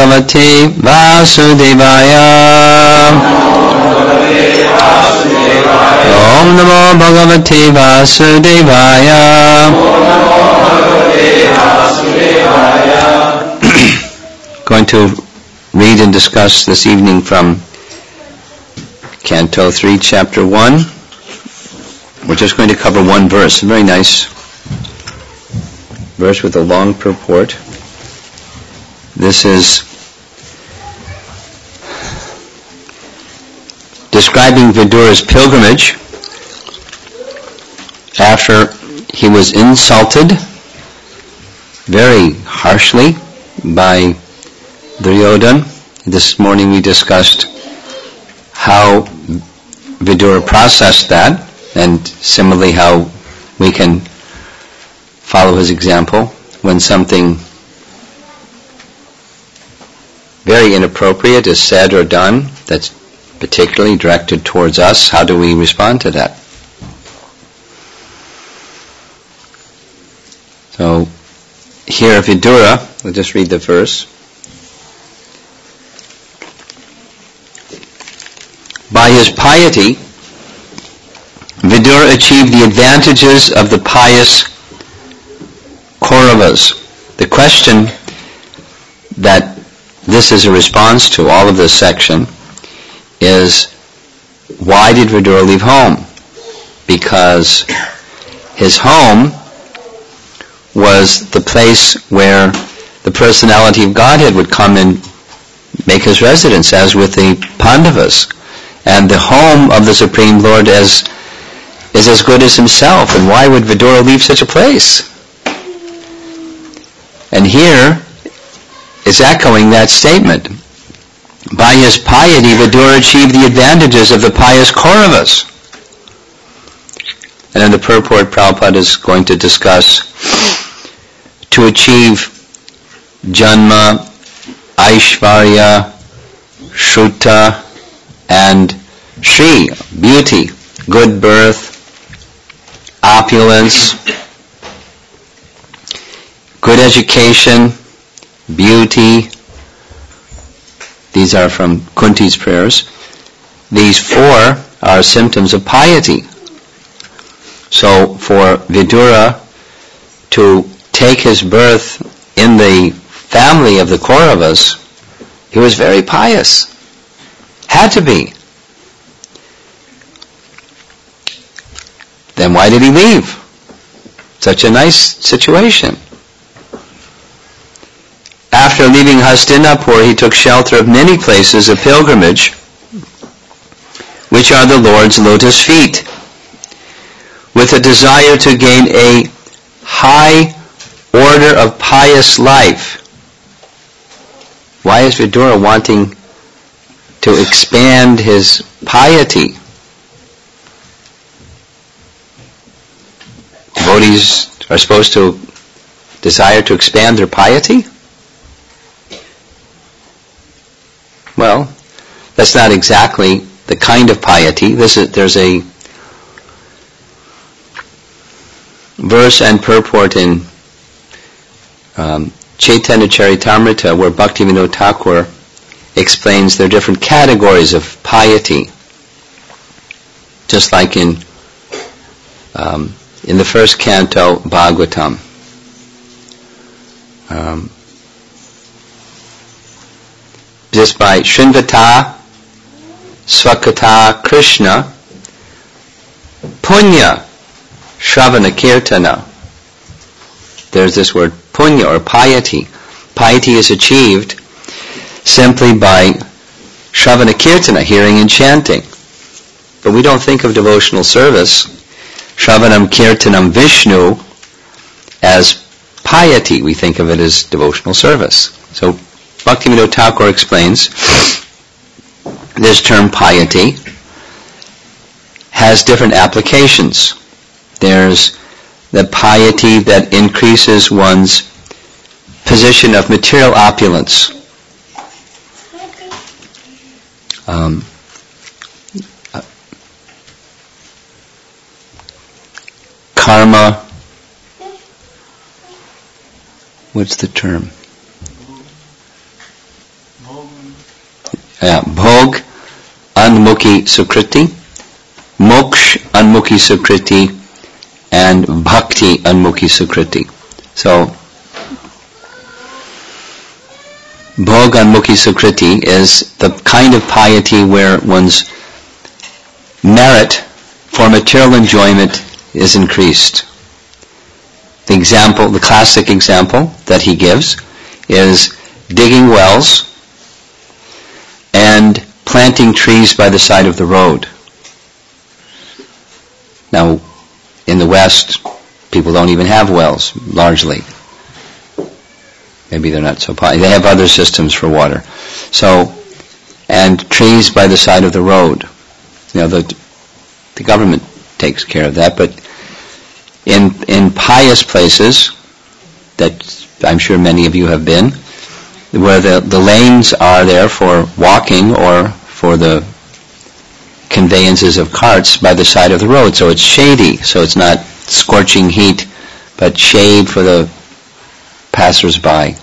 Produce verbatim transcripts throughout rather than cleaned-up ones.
Bhagavate Vasudevaya. Om Namo Bhagavate Vasudevaya. Going to read and discuss this evening from Canto three, Chapter one. We're just going to cover one verse, a very nice verse with a long purport. This is describing Vidura's pilgrimage after he was insulted very harshly by Duryodhana. This morning we discussed how Vidura processed that, and similarly how we can follow his example when something very inappropriate is said or done that's particularly directed towards us. How do we respond to that? So here Vidura, we'll just read the verse. By his piety, Vidura achieved the advantages of the pious Kauravas. The question that this is a response to, all of this section, is why did Vidura leave home? Because his home was the place where the personality of Godhead would come and make his residence, as with the Pandavas. And the home of the Supreme Lord is, is as good as himself. And why would Vidura leave such a place? And here is echoing that statement. By his piety, Vidura achieved the advantages of the pious Kauravas. And in the purport, Prabhupada is going to discuss to achieve Janma, Aishvarya, Shruta, and Shri, beauty, good birth, opulence, good education, beauty. These are from Kunti's prayers. These four are symptoms of piety. So for Vidura to take his birth in the family of the Kauravas, he was very pious. Had to be. Then why did he leave? Such a nice situation. After leaving Hastinapur, he took shelter of many places of pilgrimage, which are the Lord's lotus feet, with a desire to gain a high order of pious life. Why is Vidura wanting to expand his piety? Devotees are supposed to desire to expand their piety? Well, that's not exactly the kind of piety. This is, there's a verse and purport in um, Chaitanya Charitamrita where Bhaktivinoda Thakur explains there are different categories of piety. Just like in um, in the first canto, Bhagavatam. Um, just by Srinvata Swakata Krishna Punya Shravana Kirtana. There's this word punya, or piety. Piety is achieved simply by Shravana Kirtana, hearing and chanting. But we don't think of devotional service, Shravanam Kirtanam Vishnu, as piety. We think of it as devotional service. So Bhaktivinoda Thakur explains this term piety has different applications. There's the piety that increases one's position of material opulence. Um, uh, karma, what's the term? Yeah, Bhog Anmukhi Sukriti, Moksh Anmukhi Sukriti, and Bhakti Anmukhi Sukriti. So, Bhog Anmukhi Sukriti is the kind of piety where one's merit for material enjoyment is increased. The example, the classic example that he gives is digging wells and planting trees by the side of the road. Now, in the West, people don't even have wells, largely. Maybe they're not so popular. They have other systems for water. So, and trees by the side of the road. You know, the the government takes care of that, but in in pious places that I'm sure many of you have been, where the, the lanes are there for walking or for the conveyances of carts by the side of the road, so it's shady, so it's not scorching heat, but shade for the passers-by.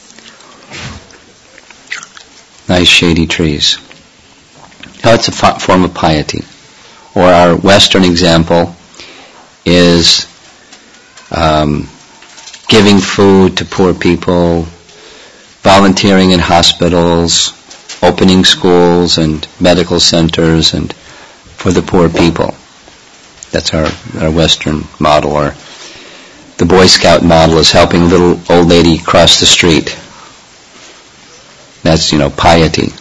Nice shady trees. Now it's a f- form of piety. Or our Western example is um, giving food to poor people, volunteering in hospitals, opening schools and medical centers and for the poor people. That's our, our Western model. Or the Boy Scout model is helping a little old lady cross the street. That's, you know, piety.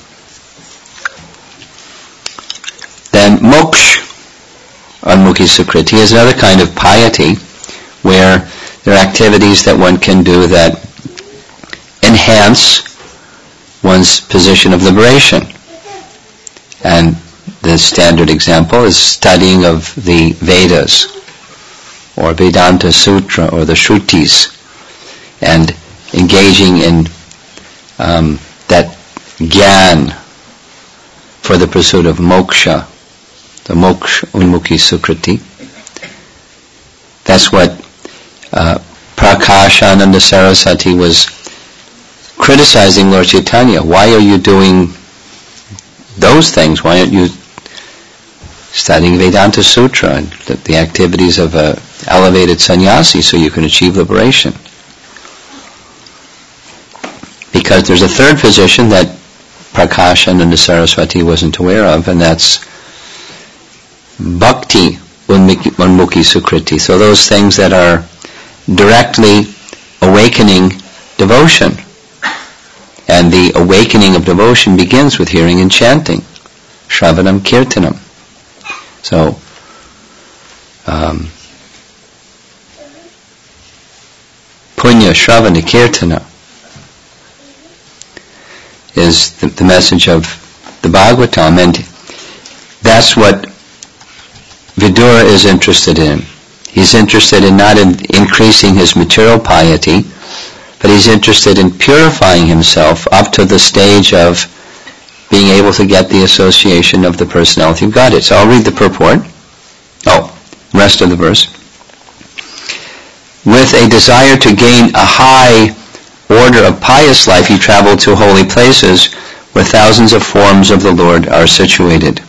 Then Moksh Anmukhi Sukriti is another kind of piety where there are activities that one can do that enhance one's position of liberation. And the standard example is studying of the Vedas or Vedanta Sutra or the Shrutis and engaging in um, that gyan for the pursuit of moksha, the Moksha Unmukhi Sukriti. That's what uh, Prakashananda Saraswati was criticizing Lord Chaitanya. Why are you doing those things? Why aren't you studying Vedanta Sutra and the, the activities of an elevated sannyasi so you can achieve liberation? Because there's a third position that Prakashananda Saraswati wasn't aware of, and that's Bhakti Unmukhi Sukriti. So those things that are directly awakening devotion. And the awakening of devotion begins with hearing and chanting. Shravanam Kirtanam. So, um, Punya Shravana Kirtana is the, the message of the Bhagavatam, and that's what Vidura is interested in. He's interested in not in increasing his material piety, but he's interested in purifying himself up to the stage of being able to get the association of the personality of Godhead. So I'll read the purport. Oh, rest of the verse. With a desire to gain a high order of pious life, you travel to holy places where thousands of forms of the Lord are situated.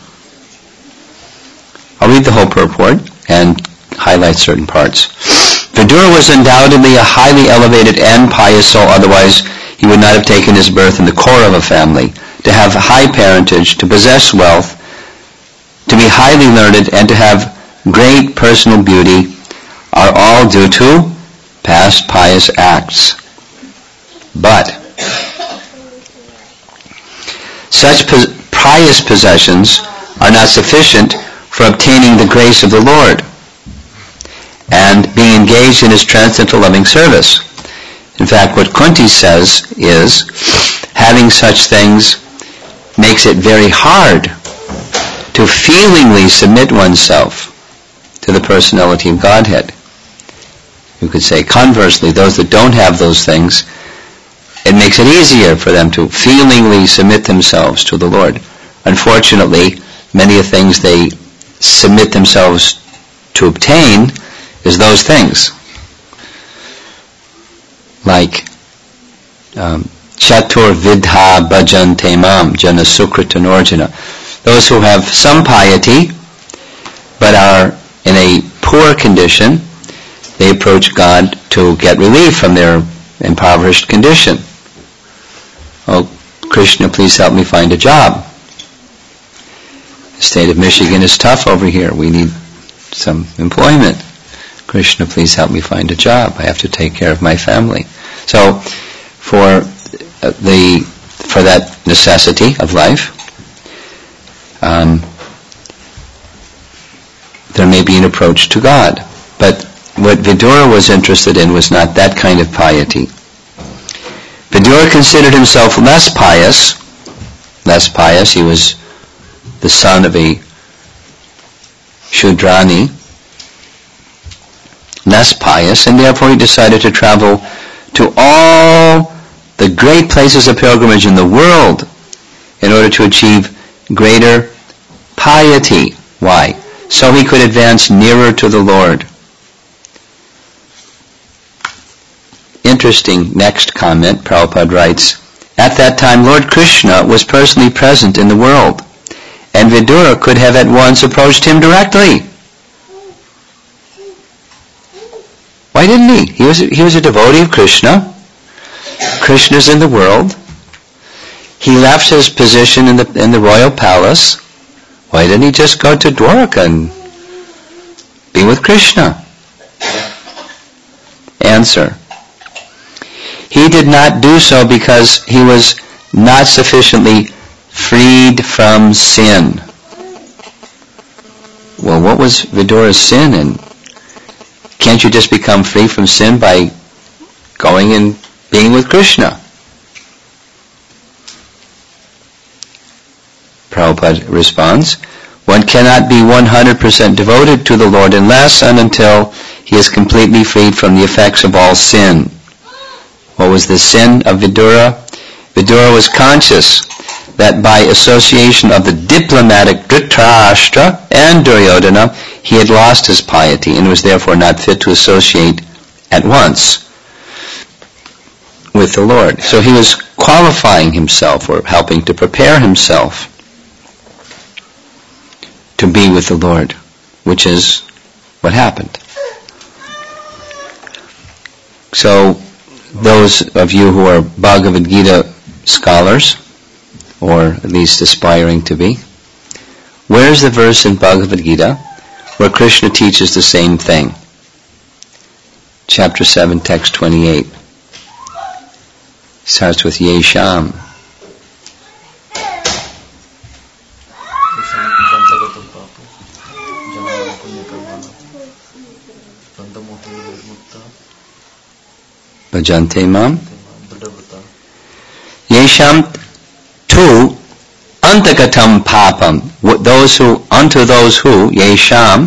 I'll read the whole purport and highlight certain parts. Vidura was undoubtedly a highly elevated and pious soul, otherwise he would not have taken his birth in the core of a family. To have high parentage, to possess wealth, to be highly learned, and to have great personal beauty are all due to past pious acts. But such pious possessions are not sufficient for obtaining the grace of the Lord and being engaged in his transcendental loving service. In fact, what Kunti says is, having such things makes it very hard to feelingly submit oneself to the personality of Godhead. You could say, conversely, those that don't have those things, it makes it easier for them to feelingly submit themselves to the Lord. Unfortunately, many of the things they submit themselves to obtain is those things. Like um, Chatur vidha bhajante mam jana sukritanorjana. Those who have some piety but are in a poor condition, they approach God to get relief from their impoverished condition. Oh, Krishna, please help me find a job. The state of Michigan is tough over here. We need some employment. Krishna, please help me find a job. I have to take care of my family. So, for the for that necessity of life, um, there may be an approach to God. But what Vidura was interested in was not that kind of piety. Vidura considered himself less pious. Less pious. He was the son of a Shudrani. Less pious, and therefore he decided to travel to all the great places of pilgrimage in the world in order to achieve greater piety. Why? So he could advance nearer to the Lord. Interesting next comment, Prabhupada writes, at that time Lord Krishna was personally present in the world, and Vidura could have at once approached him directly. Why didn't he? He was a, he was a devotee of Krishna. Krishna's in the world. He left his position in the in the royal palace. Why didn't he just go to Dwarka and be with Krishna? Answer. He did not do so because he was not sufficiently freed from sin. Well, what was Vidura's sin? And can't you just become free from sin by going and being with Krishna? Prabhupada responds, one cannot be one hundred percent devoted to the Lord unless and until he is completely freed from the effects of all sin. What was the sin of Vidura? Vidura was conscious that by association of the diplomatic Dhritarashtra and Duryodhana, he had lost his piety and was therefore not fit to associate at once with the Lord. So he was qualifying himself or helping to prepare himself to be with the Lord, which is what happened. So those of you who are Bhagavad Gita scholars, or at least aspiring to be, where's the verse in Bhagavad Gita where Krishna teaches the same thing? Chapter seven, text twenty-eight. Starts with Yesham. Bhajante mam. Yesham tu antagatam papam. Those who, unto those who, Yesham,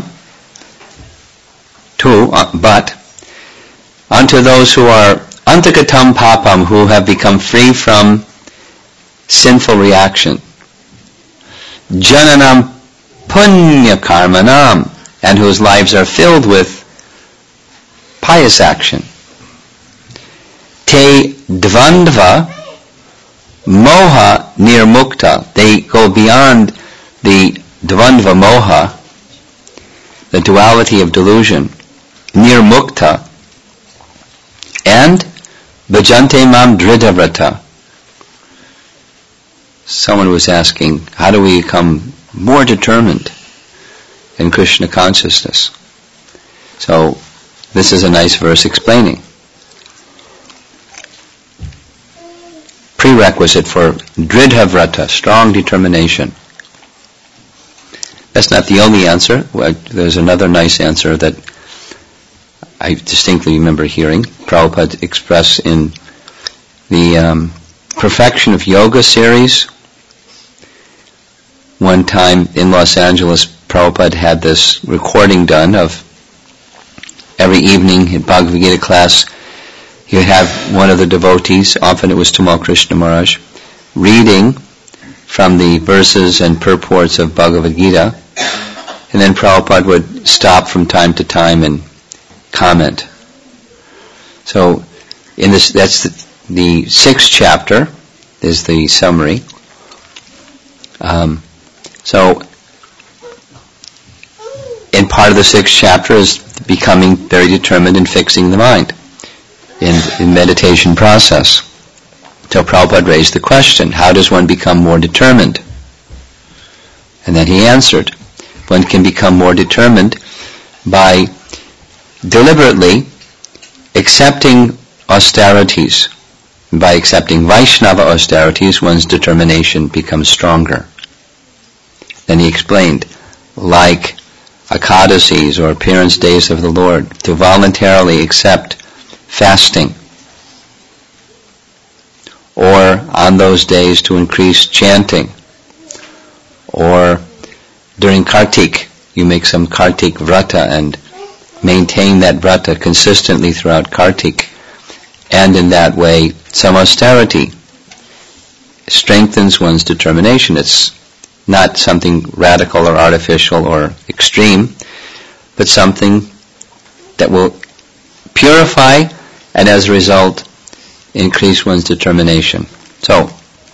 to, uh, but, unto those who are antagatam papam, who have become free from sinful reaction. Jananam punya karmanam, and whose lives are filled with pious action. Te dvandva moha nirmukta. They go beyond the dvandva moha, the duality of delusion, nirmukta, and bhajante mam dridhavrata. Someone was asking, how do we become more determined in Krishna consciousness? So this is a nice verse explaining. Prerequisite for dridhavrata, strong determination. That's not the only answer. There's another nice answer that I distinctly remember hearing Prabhupada express in the um, Perfection of Yoga series. One time in Los Angeles, Prabhupada had this recording done of every evening in Bhagavad Gita class. You have one of the devotees, often it was Tamal Krishna Maharaj, reading from the verses and purports of Bhagavad Gita, and then Prabhupada would stop from time to time and comment. So, in this, that's the, the sixth chapter is the summary. Um, so, in part of the sixth chapter is becoming very determined in fixing the mind in, in meditation process. So Prabhupada raised the question, how does one become more determined? And then he answered, one can become more determined by deliberately accepting austerities. By accepting Vaishnava austerities, one's determination becomes stronger. Then he explained, like Ekadasis or appearance days of the Lord, to voluntarily accept fasting, or on those days to increase chanting, or during Kartik you make some Kartik Vrata and maintain that Vrata consistently throughout Kartik, and in that way some austerity strengthens one's determination. It's not something radical or artificial or extreme, but something that will purify and as a result increase one's determination. So,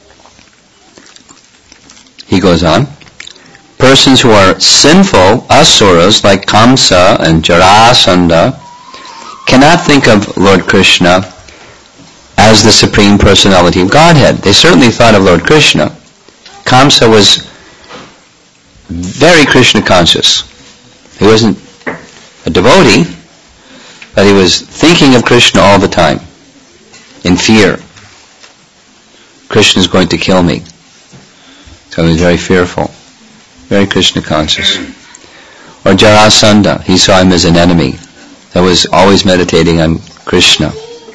he goes on, persons who are sinful, asuras like Kamsa and Jarasandha, cannot think of Lord Krishna as the Supreme Personality of Godhead. They certainly thought of Lord Krishna. Kamsa was very Krishna conscious. He wasn't a devotee, but he was thinking of Krishna all the time, in fear. Krishna is going to kill me. So he was very fearful, very Krishna conscious. Or Jarasandha, he saw him as an enemy, that was always meditating on Krishna.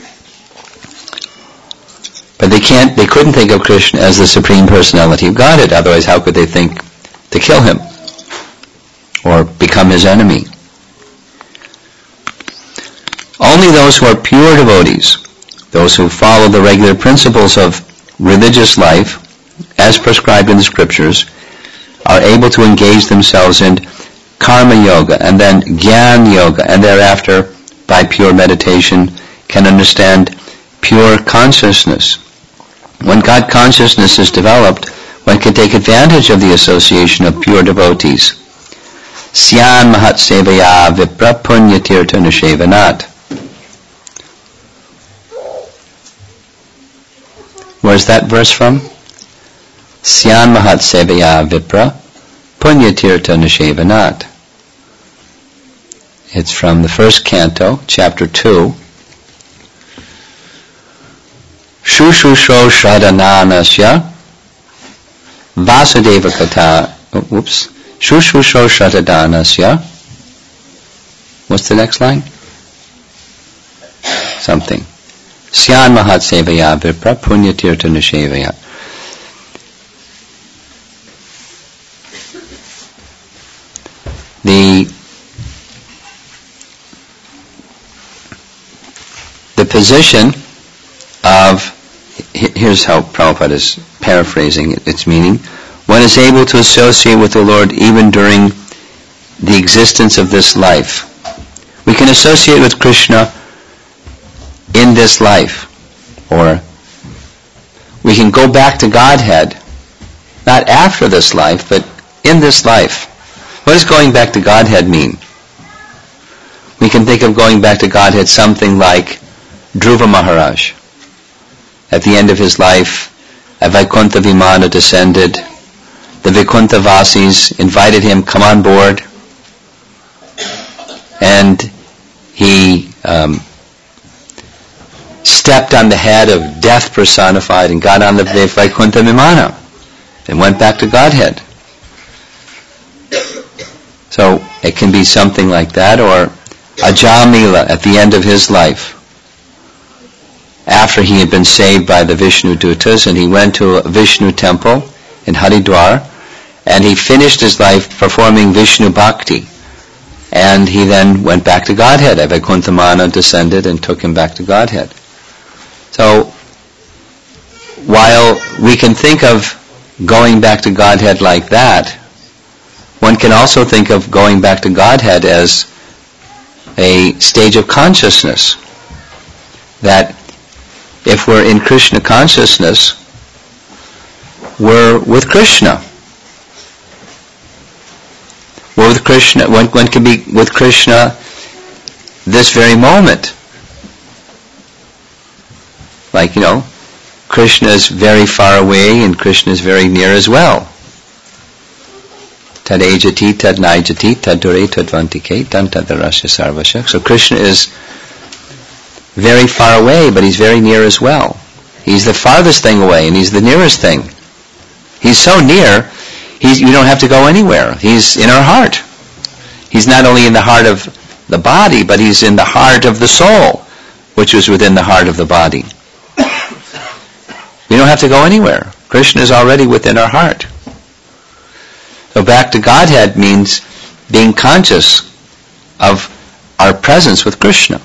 But they can't, they couldn't think of Krishna as the Supreme Personality of Godhead, otherwise how could they think to kill him or become his enemy? Only those who are pure devotees, those who follow the regular principles of religious life as prescribed in the scriptures, are able to engage themselves in karma yoga and then jnana yoga, and thereafter by pure meditation can understand pure consciousness. When God consciousness is developed, one can take advantage of the association of pure devotees. Syan mahat sevaya vipra punya tirtha nishevanat. Where's that verse from? Syan mahat sevaya vipra punya tirtha nishevanat. It's from the first canto, chapter two. Shushusho shradananasya Vasudeva Kata, oh, whoops, Shushusho Shatadanasya. What's the next line? Something. Syan Mahat Sevaya Vipra Punya Tirtha Nishevaya. The the position of, here's how Prabhupada is paraphrasing its meaning, one is able to associate with the Lord even during the existence of this life. We can associate with Krishna in this life, or we can go back to Godhead, not after this life, but in this life. What does going back to Godhead mean? We can think of going back to Godhead something like Dhruva Maharaj. At the end of his life, a Vaikuntha Vimana descended. The Vaikuntha Vasis invited him, come on board. And he um, stepped on the head of death personified and got on the Vaikuntha Vimana and went back to Godhead. So it can be something like that, or Ajamila at the end of his life, after he had been saved by the Vishnu Dutas, and he went to a Vishnu temple in Haridwar, and he finished his life performing Vishnu Bhakti, and he then went back to Godhead. Vaikunthamana descended and took him back to Godhead. So, while we can think of going back to Godhead like that, one can also think of going back to Godhead as a stage of consciousness, that if we're in Krishna consciousness, we're with Krishna. We're with Krishna. One, one can be with Krishna this very moment. Like, you know, Krishna is very far away and Krishna is very near as well. Tad ejati, tad naijati, tad dure, tad vantike, tan tadarasya sarvasya. So Krishna is very far away, but he's very near as well. He's the farthest thing away and he's the nearest thing. He's so near, he's, you don't have to go anywhere. He's in our heart. He's not only in the heart of the body, but he's in the heart of the soul, which is within the heart of the body. We don't have to go anywhere. Krishna is already within our heart. So back to Godhead means being conscious of our presence with Krishna.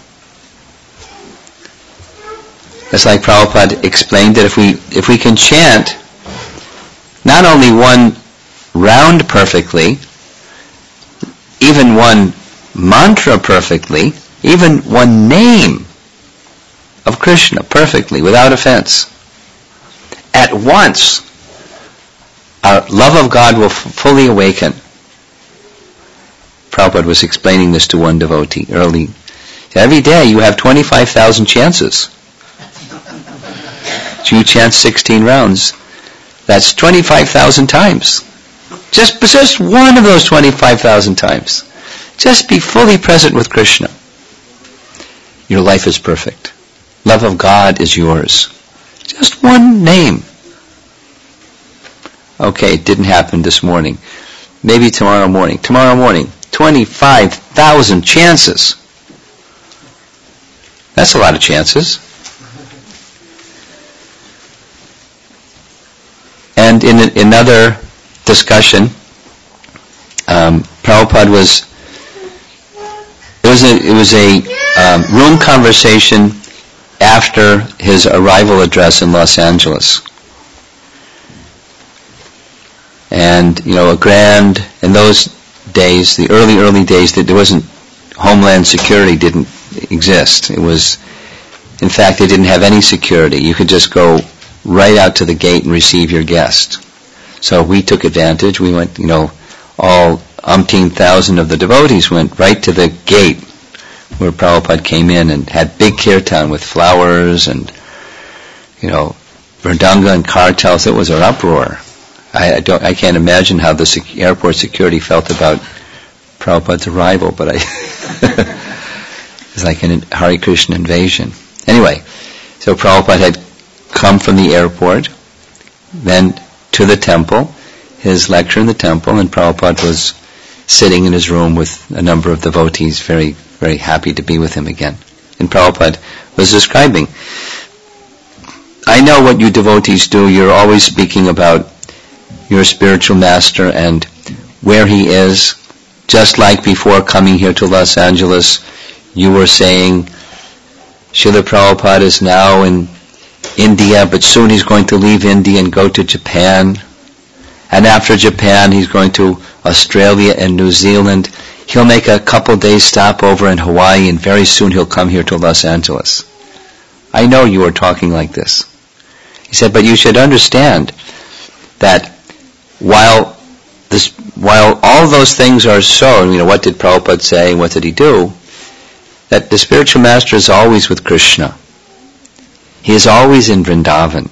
It's like Prabhupada explained that if we if we can chant not only one round perfectly, even one mantra perfectly, even one name of Krishna perfectly, without offense, at once our love of God will f- fully awaken. Prabhupada was explaining this to one devotee early. Every day you have twenty-five thousand chances. You chant sixteen rounds. That's twenty-five thousand times. Just, just one of those twenty-five thousand times. Just be fully present with Krishna. Your life is perfect. Love of God is yours. Just one name. Okay, it didn't happen this morning. Maybe tomorrow morning. Tomorrow morning, twenty-five thousand chances. That's a lot of chances. And in a, another discussion, um, Prabhupada was, it was a, it was a um, room conversation after his arrival address in Los Angeles. And, you know, a grand, in those days, the early, early days, that there wasn't, Homeland Security didn't exist. It was, in fact, they didn't have any security. You could just go right out to the gate and receive your guest. So we took advantage. We went, you know, all umpteen thousand of the devotees went right to the gate where Prabhupada came in and had big kirtan with flowers and, you know, mridanga and kartals. It was an uproar. I, I don't. I can't imagine how the sec- airport security felt about Prabhupada's arrival, but I it's like an Hare Krishna invasion. Anyway, so Prabhupada had come from the airport, then to the temple, his lecture in the temple, and Prabhupada was sitting in his room with a number of devotees, very, very happy to be with him again. And Prabhupada was describing, I know what you devotees do. You're always speaking about your spiritual master and where he is. Just like before coming here to Los Angeles, you were saying, Srila Prabhupada is now in India, but soon he's going to leave India and go to Japan. And after Japan, he's going to Australia and New Zealand. He'll make a couple days stopover in Hawaii, and very soon he'll come here to Los Angeles. I know you are talking like this. He said, but you should understand that while this, while all those things are so, you know, what did Prabhupada say, what did he do, that the spiritual master is always with Krishna. He is always in Vrindavan.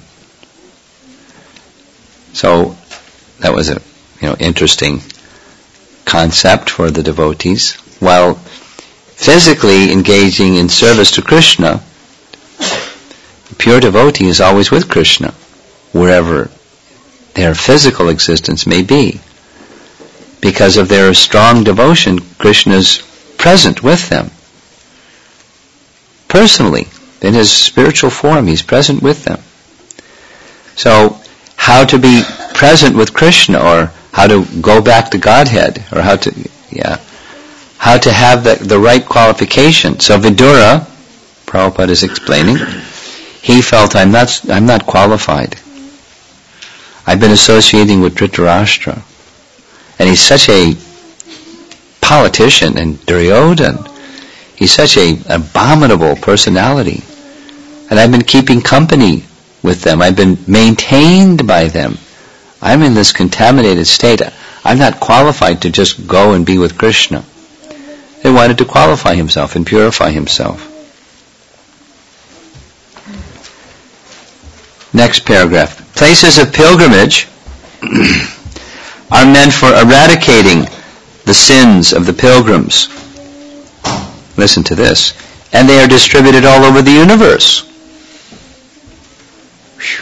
So that was a, you know, interesting concept for the devotees. While physically engaging in service to Krishna, the pure devotee is always with Krishna, wherever their physical existence may be. Because of their strong devotion, Krishna is present with them. Personally, in his spiritual form, he's present with them. So, how to be present with Krishna, or how to go back to Godhead, or how to, yeah, how to have the, the right qualification. So Vidura, Prabhupada is explaining, he felt, I'm not, I'm not qualified. I've been associating with Dhritarashtra, and he's such a politician, and Duryodhana, he's such a abominable personality. And I've been keeping company with them. I've been maintained by them. I'm in this contaminated state. I'm not qualified to just go and be with Krishna. He wanted to qualify himself and purify himself. Next paragraph. Places of pilgrimage are meant for eradicating the sins of the pilgrims. Listen to this. And they are distributed all over the universe. Whew.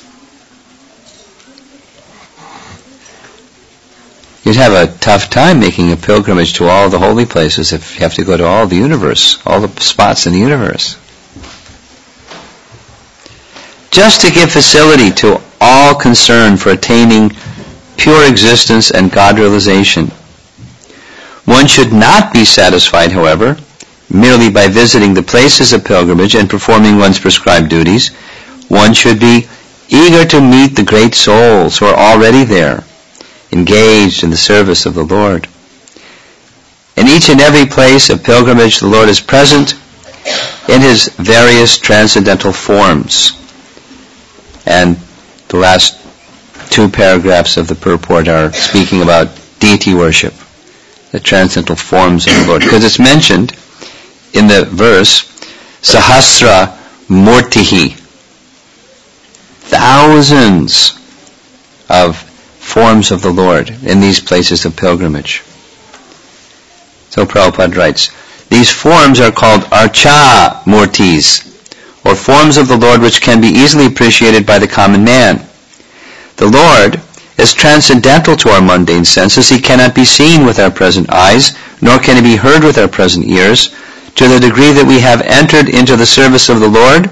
You'd have a tough time making a pilgrimage to all the holy places if you have to go to all the universe, all the spots in the universe. Just to give facility to all concerned for attaining pure existence and God realization. One should not be satisfied, however, merely by visiting the places of pilgrimage and performing one's prescribed duties. One should be eager to meet the great souls who are already there, engaged in the service of the Lord. In each and every place of pilgrimage, the Lord is present in his various transcendental forms. And the last two paragraphs of the purport are speaking about deity worship, the transcendental forms of the Lord. Because it's mentioned in the verse, Sahasra Murtihi, thousands of forms of the Lord in these places of pilgrimage. So Prabhupada writes, these forms are called Archa Murtis, or forms of the Lord which can be easily appreciated by the common man. The Lord is transcendental to our mundane senses. He cannot be seen with our present eyes, nor can he be heard with our present ears. To the degree that we have entered into the service of the Lord,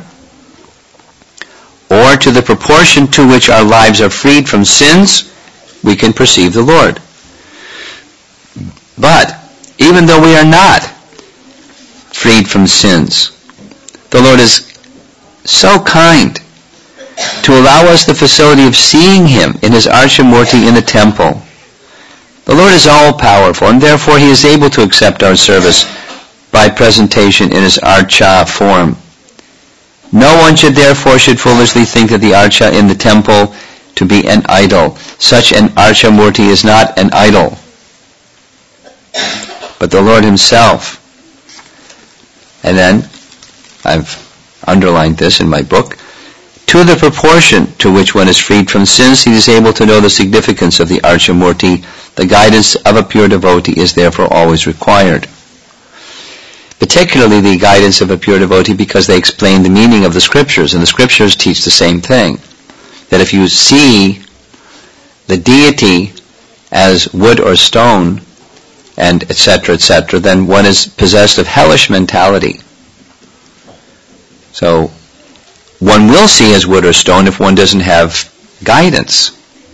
or to the proportion to which our lives are freed from sins, we can perceive the Lord. But even though we are not freed from sins, the Lord is so kind to allow us the facility of seeing him in his Archamurti in the temple. The Lord is all-powerful, and therefore he is able to accept our service by presentation in his Archa form. No one should therefore should foolishly think that the Archa in the temple to be an idol. Such an Archamurti is not an idol, but the Lord himself. And then, I've underlined this in my book, to the proportion to which one is freed from sins, he is able to know the significance of the Archamurti. The guidance of a pure devotee is therefore always required. Particularly the guidance of a pure devotee, because they explain the meaning of the scriptures, and the scriptures teach the same thing. That if you see the deity as wood or stone, and et cetera, et cetera, then one is possessed of hellish mentality. So, one will see as wood or stone if one doesn't have guidance.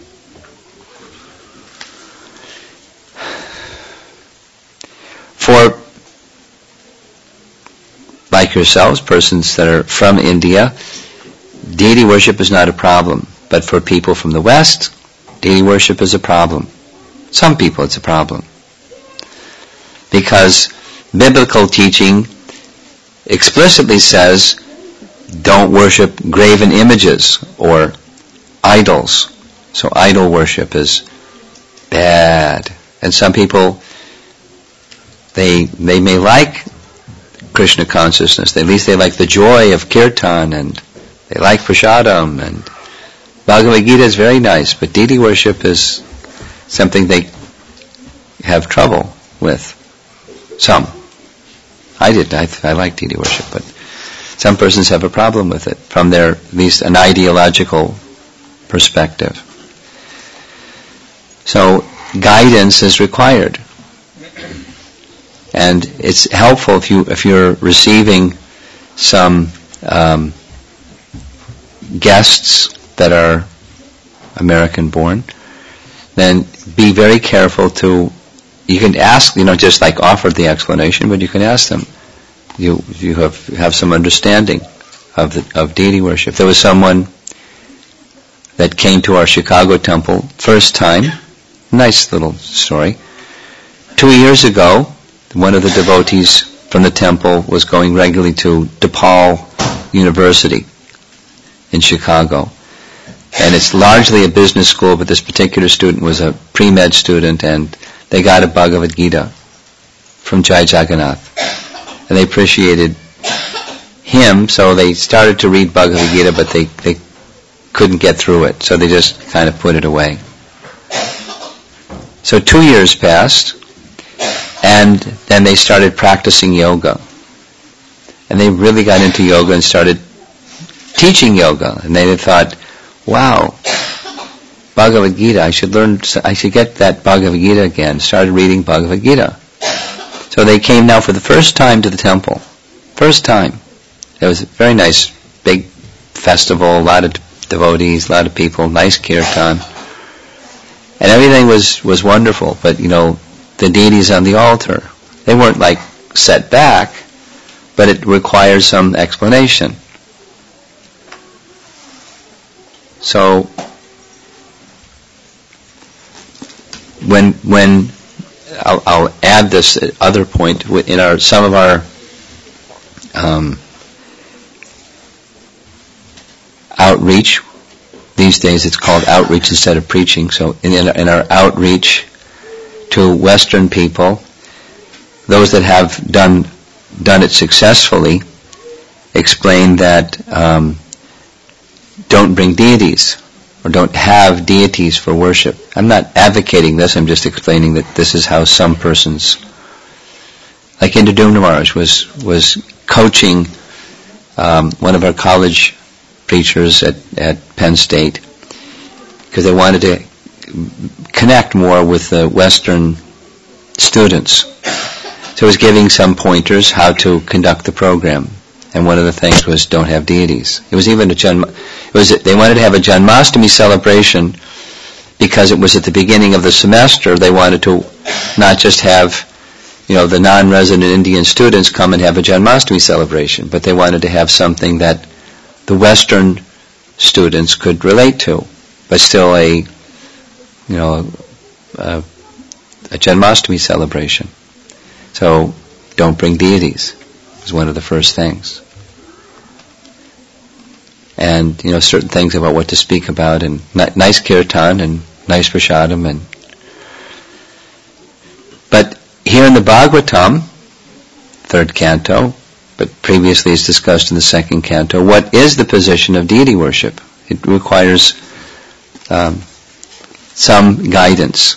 For, like yourselves, persons that are from India, deity worship is not a problem. But for people from the West, deity worship is a problem. Some people it's a problem. Because biblical teaching explicitly says, don't worship graven images or idols. So idol worship is bad. And some people, they they may like Krishna consciousness. At least they like the joy of kirtan, and they like prasadam, and Bhagavad Gita is very nice, but deity worship is something they have trouble with. Some. I didn't. I, I like deity worship, but some persons have a problem with it from their, at least an ideological perspective. So guidance is required. And it's helpful if you if you're receiving some um, guests that are American born, then be very careful to, you can ask, you know, just like offer the explanation, but you can ask them. You you have have some understanding of the of deity worship. There was someone that came to our Chicago temple first time. Nice little story. Two years ago, one of the devotees from the temple was going regularly to DePaul University in Chicago. And it's largely a business school, but this particular student was a pre-med student, and they got a Bhagavad Gita from Jai Jagannath. And they appreciated him, so they started to read Bhagavad Gita, but they, they couldn't get through it, so they just kind of put it away. So two years passed, and then they started practicing yoga. And they really got into yoga and started teaching yoga. And they thought, wow, Bhagavad Gita, I should learn, I should get that Bhagavad Gita again. Started reading Bhagavad Gita. So they came now for the first time to the temple. First time. It was a very nice, big festival, a lot of devotees, a lot of people, nice kirtan. And everything was, was wonderful, but you know, the deities on the altar, they weren't like set back, but it requires some explanation. So, when, when, I'll, I'll add this other point, in our, some of our, um, outreach. These days it's called outreach instead of preaching. So in, in our outreach to Western people, those that have done done it successfully explain that um, don't bring deities or don't have deities for worship. I'm not advocating this, I'm just explaining that this is how some persons, like Indradumna Maharaj was, was coaching um, one of our college preachers at, at Penn State, because they wanted to connect more with the Western students. So he was giving some pointers how to conduct the program, and one of the things was don't have deities. It was even a Janma, it was they wanted to have a Janmashtami celebration because it was at the beginning of the semester. They wanted to not just have, you know, the non-resident Indian students come and have a Janmashtami celebration, but they wanted to have something that the Western students could relate to, but still a, you know, a, a Janmashtami celebration. So, don't bring deities is one of the first things. And, you know, certain things about what to speak about, and nice kirtan, and nice prasadam, and but here in the Bhagavatam, third canto, but previously as discussed in the second canto, what is the position of deity worship? It requires um, some guidance.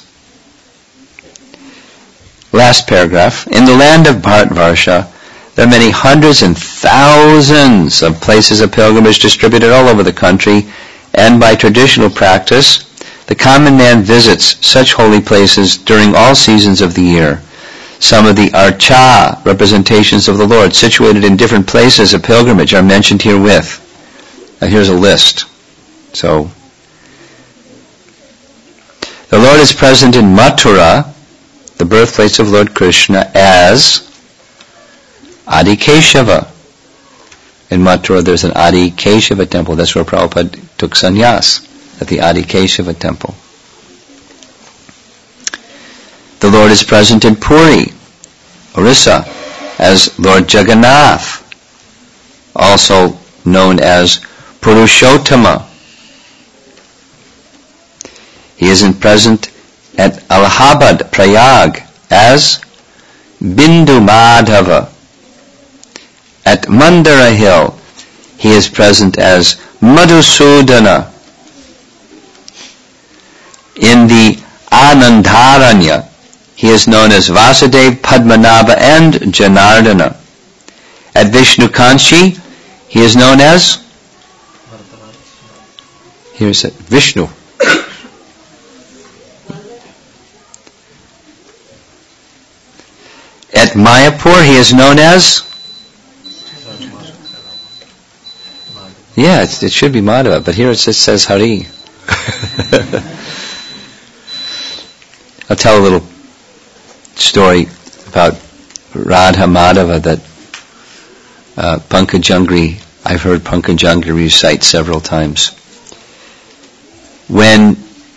Last paragraph. In the land of Bharatvarsha, there are many hundreds and thousands of places of pilgrimage distributed all over the country, and by traditional practice, the common man visits such holy places during all seasons of the year. Some of the archa, representations of the Lord, situated in different places of pilgrimage, are mentioned herewith. Now here's a list. So, the Lord is present in Mathura, the birthplace of Lord Krishna, as Adi Keshava. In Mathura there's an Adi Keshava temple. That's where Prabhupada took sannyas, at the Adi Keshava temple. The Lord is present in Puri, Orissa, as Lord Jagannath, also known as Purushottama. He is present at Allahabad, Prayag, as Bindu Madhava. At Mandara Hill, he is present as Madhusudana. In the Anandaranya, he is known as Vasudev, Padmanabha, and Janardana. At Vishnu Kanchi, he is known as, here's it, Vishnu. At Mayapur, he is known as, yeah, it, it should be Madhava, but here it just says Hari. I'll tell a little story about Radha Madhava that uh, Pankajangri, I've heard Pankajangri recite several times. When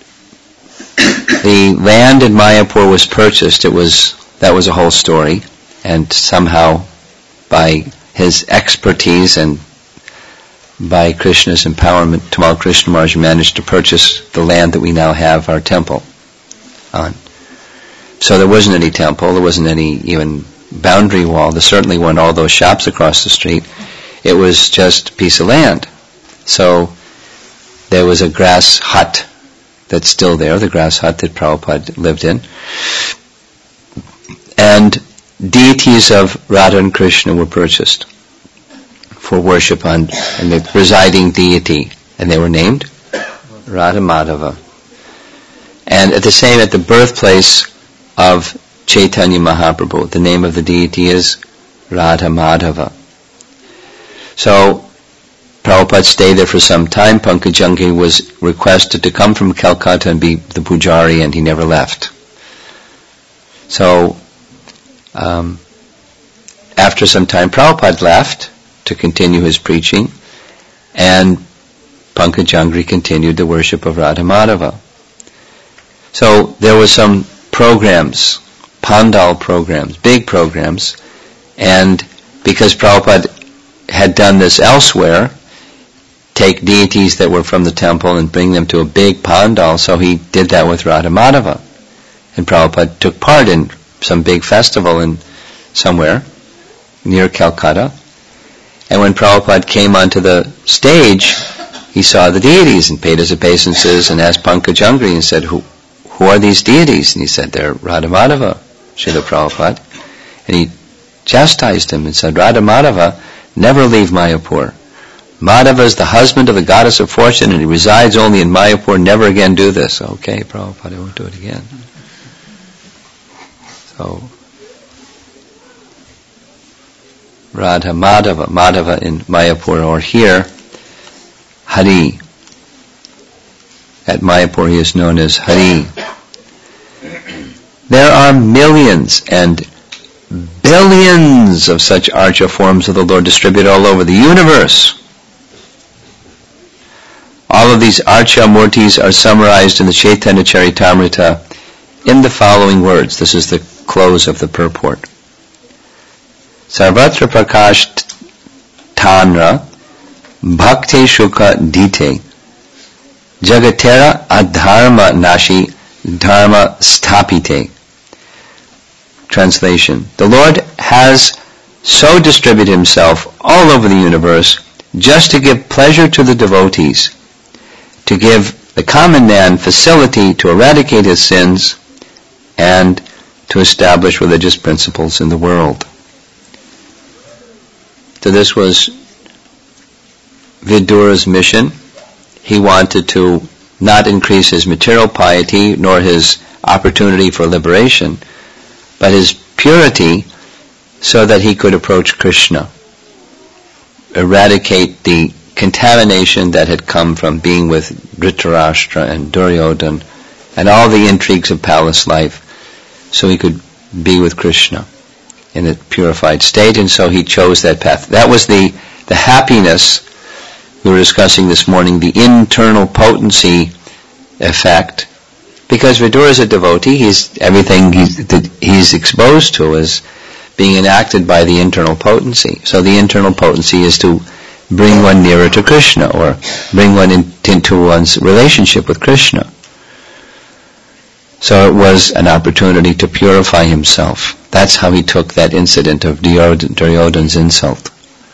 the land in Mayapur was purchased, it was that was a whole story, and somehow by his expertise and by Krishna's empowerment, Tamal Krishna Maharaj managed to purchase the land that we now have our temple on. So there wasn't any temple, there wasn't any even boundary wall, there certainly weren't all those shops across the street. It was just a piece of land. So there was a grass hut that's still there, the grass hut that Prabhupada lived in. And deities of Radha and Krishna were purchased for worship on, and the residing deity, and they were named Radha Madhava. And at the same, at the birthplace of Chaitanya Mahaprabhu, the name of the deity is Radha Madhava. So Prabhupada stayed there for some time. Pankajangi was requested to come from Calcutta and be the pujari, and he never left. So um, after some time, Prabhupada left to continue his preaching, and Pankajangri continued the worship of Radha Madhava. So there were some programs, Pandal programs, big programs, and because Prabhupada had done this elsewhere, take deities that were from the temple and bring them to a big Pandal, so he did that with Radha Madhava. And Prabhupada took part in some big festival in somewhere near Calcutta. And when Prabhupada came onto the stage, he saw the deities and paid his obeisances and asked Pankajangri and said, who, who are these deities? And he said, they're Radha Madhava, Srila Prabhupada. And he chastised him and said, Radha Madhava never leave Mayapur. Madhava is the husband of the goddess of fortune, and he resides only in Mayapur. Never again do this. Okay, Prabhupada, I won't do it again. So Radha Madhava, Madhava in Mayapur, or here, Hari. At Mayapur he is known as Hari. There are millions and billions of such archa forms of the Lord distributed all over the universe. All of these archa murtis are summarized in the Chaitanya Charitamrita in the following words. This is the close of the purport. Sarvatra prakash tanra bhakti shuka dite jagatera adharma nashi dharma stapite. Translation. The Lord has so distributed himself all over the universe just to give pleasure to the devotees, to give the common man facility to eradicate his sins, and to establish religious principles in the world. So this was Vidura's mission. He wanted to not increase his material piety nor his opportunity for liberation, but his purity so that he could approach Krishna, eradicate the contamination that had come from being with Dhritarashtra and Duryodhana and all the intrigues of palace life, so he could be with Krishna in a purified state, and so he chose that path. That was the, the happiness we were discussing this morning, the internal potency effect, because Vidura is a devotee. He's everything he's, that he's exposed to is being enacted by the internal potency. So the internal potency is to bring one nearer to Krishna, or bring one in, into one's relationship with Krishna. So it was an opportunity to purify himself. That's how he took that incident of Duryodhana's insult.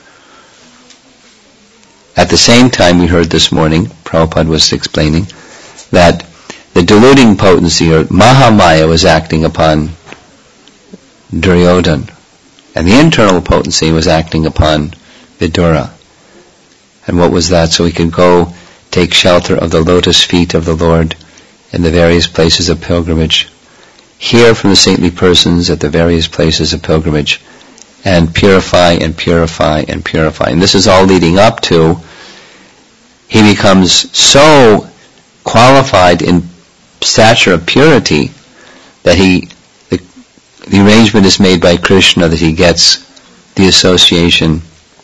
At the same time, we heard this morning, Prabhupada was explaining, that the deluding potency, or Mahamaya, was acting upon Duryodhana, and the internal potency was acting upon Vidura. And what was that? So we could go take shelter of the lotus feet of the Lord in the various places of pilgrimage, hear from the saintly persons at the various places of pilgrimage, and purify and purify and purify. And this is all leading up to, he becomes so qualified in stature of purity that he, the, the arrangement is made by Krishna that he gets the association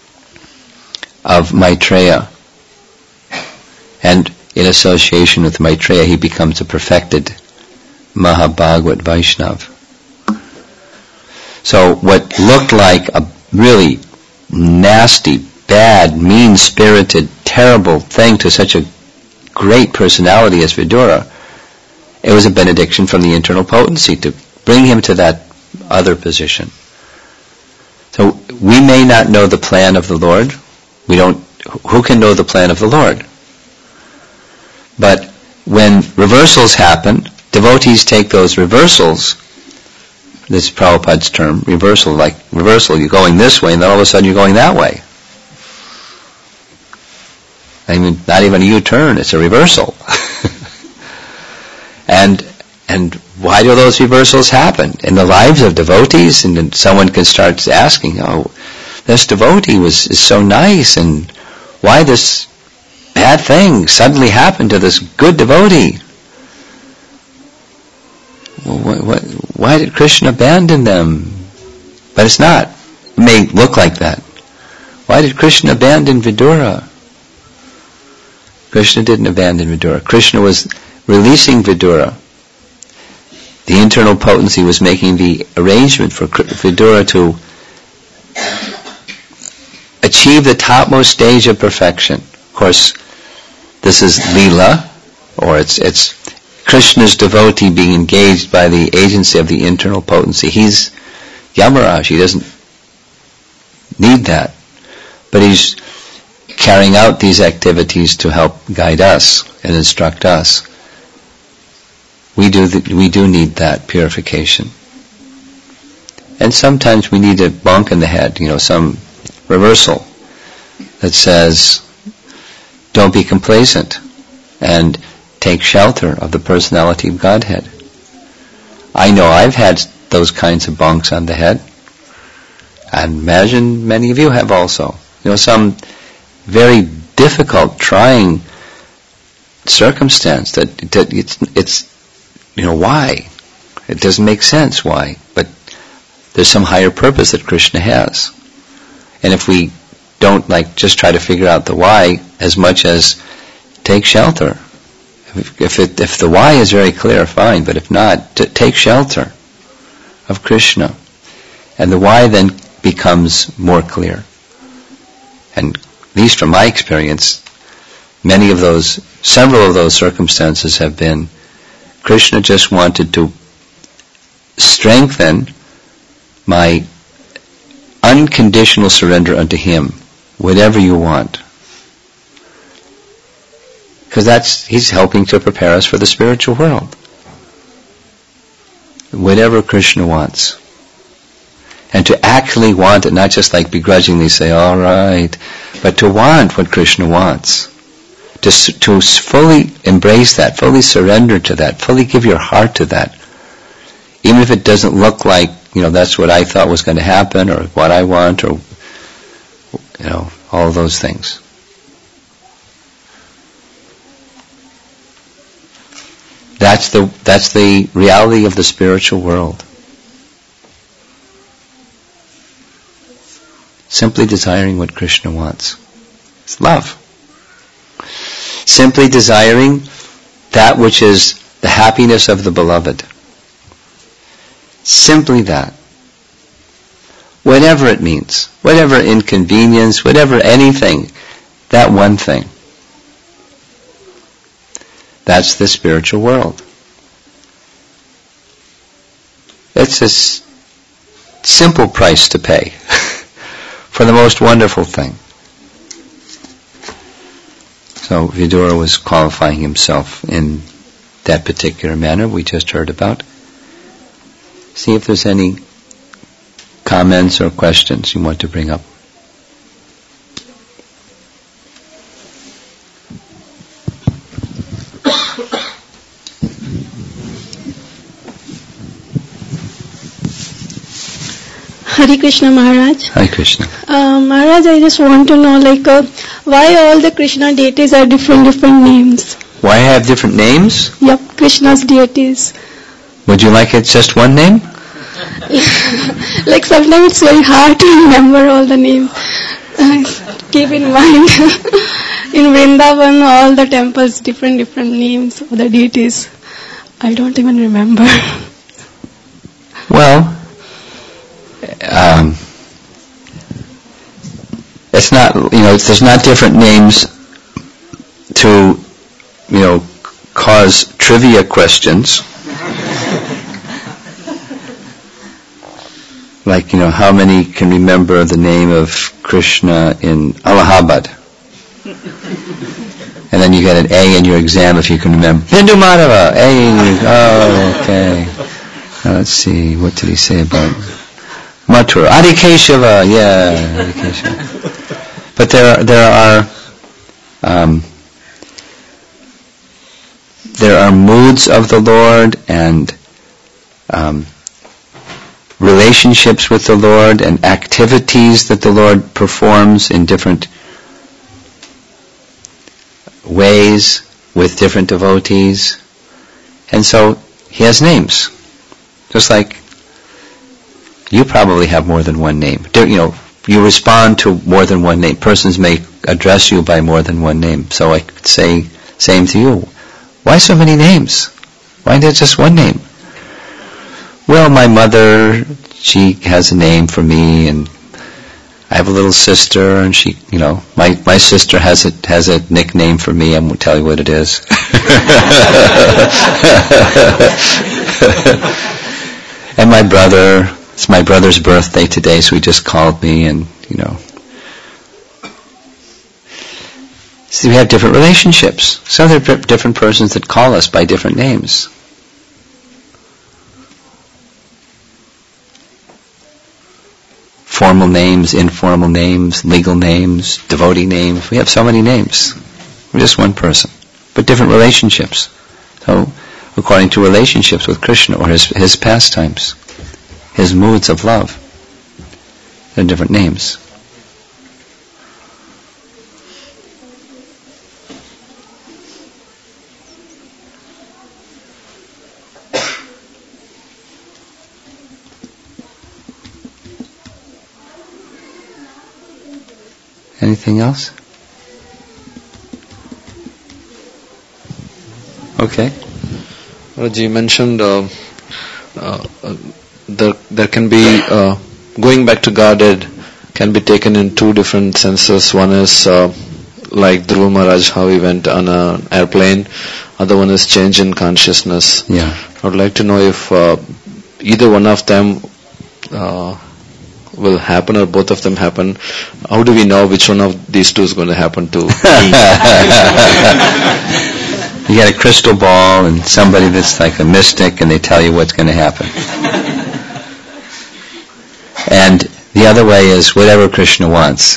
of Maitreya. And in association with Maitreya, he becomes a perfected Mahabhagavad Vaishnav. So what looked like a really nasty, bad, mean-spirited, terrible thing to such a great personality as Vidura, it was a benediction from the internal potency to bring him to that other position. So we may not know the plan of the Lord. We don't. Who can know the plan of the Lord? But when reversals happen, devotees take those reversals. This is Prabhupada's term, reversal. Like reversal, you're going this way, and then all of a sudden you're going that way. I mean, not even a U-turn; it's a reversal. and and why do those reversals happen in the lives of devotees? And then someone can start asking, "Oh, this devotee was is so nice, and why this bad thing suddenly happened to this good devotee? Well, what, what, why did Krishna abandon them?" But it's not. It may look like that. Why did Krishna abandon Vidura? Krishna didn't abandon Vidura. Krishna was releasing Vidura. The internal potency was making the arrangement for Vidura to achieve the topmost stage of perfection. Of course, this is Leela, or it's it's Krishna's devotee being engaged by the agency of the internal potency. He's Yamaraj, he doesn't need that. But he's carrying out these activities to help guide us and instruct us. We do the, we do need that purification. And sometimes we need a bonk in the head, you know, some reversal that says, don't be complacent and take shelter of the personality of Godhead. I know I've had those kinds of bonks on the head. I imagine many of you have also. You know, some very difficult, trying circumstance that, that it's, it's, you know, why? It doesn't make sense why, but there's some higher purpose that Krishna has. And if we don't like just try to figure out the why as much as take shelter. If, if, it, if the why is very clear, fine, but if not, t- take shelter of Krishna. And the why then becomes more clear. And at least from my experience, many of those, several of those circumstances have been Krishna just wanted to strengthen my unconditional surrender unto Him, whatever you want. Because that's, He's helping to prepare us for the spiritual world. Whatever Krishna wants. And to actually want it, not just like begrudgingly say, all right, but to want what Krishna wants. To, to fully embrace that, fully surrender to that, fully give your heart to that. Even if it doesn't look like, you know, that's what I thought was going to happen, or what I want, or, you know, all those things. That's the, that's the reality of the spiritual world. Simply desiring what Krishna wants. It's love. Simply desiring that which is the happiness of the beloved. Simply that. Whatever it means, whatever inconvenience, whatever anything, that one thing. That's the spiritual world. It's a s- simple price to pay for the most wonderful thing. So Vidura was qualifying himself in that particular manner we just heard about. See if there's any comments or questions you want to bring up. Hare Krishna Maharaj. Hare Krishna. Uh, Maharaj, I just want to know, like, uh, why all the Krishna deities are different, different names? Why have different names? Yep, Krishna's deities. Would you like it just one name? Like sometimes it's very hard to remember all the names. Uh, keep in mind, in Vrindavan, all the temples, different, different names of the deities. I don't even remember. Well, um, it's not, you know, it's, there's not different names to, you know, cause trivia questions. Like, you know, how many can remember the name of Krishna in Allahabad? And then you get an A in your exam if you can remember. Bindu Madhava, A, oh, okay. Now let's see, what did he say about Mathura? Adikeshava, yeah, Adikeshava. But there, there are, um, there are moods of the Lord and um, relationships with the Lord and activities that the Lord performs in different ways with different devotees. And so he has names. Just like you probably have more than one name. You know, you respond to more than one name. Persons may address you by more than one name. So I could say, same to you. Why so many names? Why not just one name? Well, my mother, she has a name for me, and I have a little sister, and she, you know, my, my sister has a, has a nickname for me. I won't tell you what it is. And my brother, it's my brother's birthday today, so he just called me, and, you know. See, we have different relationships. So there are different persons that call us by different names. Formal names, informal names, legal names, devotee names. We have so many names. We're just one person, but different relationships. So, according to relationships with Krishna or his, his pastimes, his moods of love, there are different names. Anything else? Okay. Raji, you mentioned uh, uh, there there can be uh, going back to Godhead can be taken in two different senses. One is uh, like Dhruva Maharaj, how he went on an airplane. Other one is change in consciousness. Yeah. I would like to know if uh, either one of them uh, will happen or both of them happen. How do we know which one of these two is going to happen to me? You get a crystal ball and somebody that's like a mystic and they tell you what's going to happen. And the other way is whatever Krishna wants.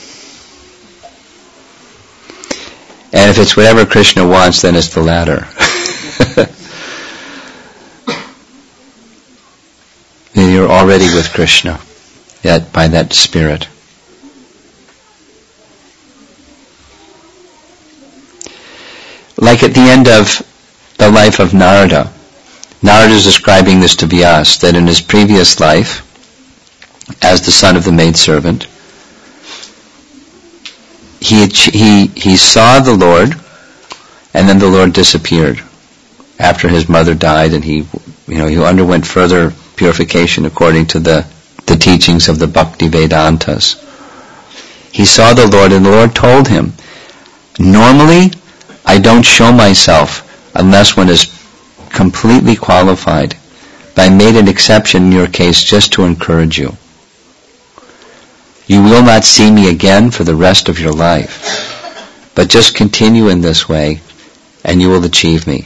And if it's whatever Krishna wants, then it's the latter. You're already with Krishna, yet by that spirit. Like at the end of the life of Narada, Narada is describing this to Vyasa, that in his previous life, as the son of the maidservant, he, he, he saw the Lord, and then the Lord disappeared after his mother died, and he, you know, he underwent further purification according to the, the teachings of the Bhakti Vedantas. He saw the Lord, and the Lord told him, normally, I don't show myself unless one is completely qualified, but I made an exception in your case just to encourage you. You will not see me again for the rest of your life, but just continue in this way and you will achieve me.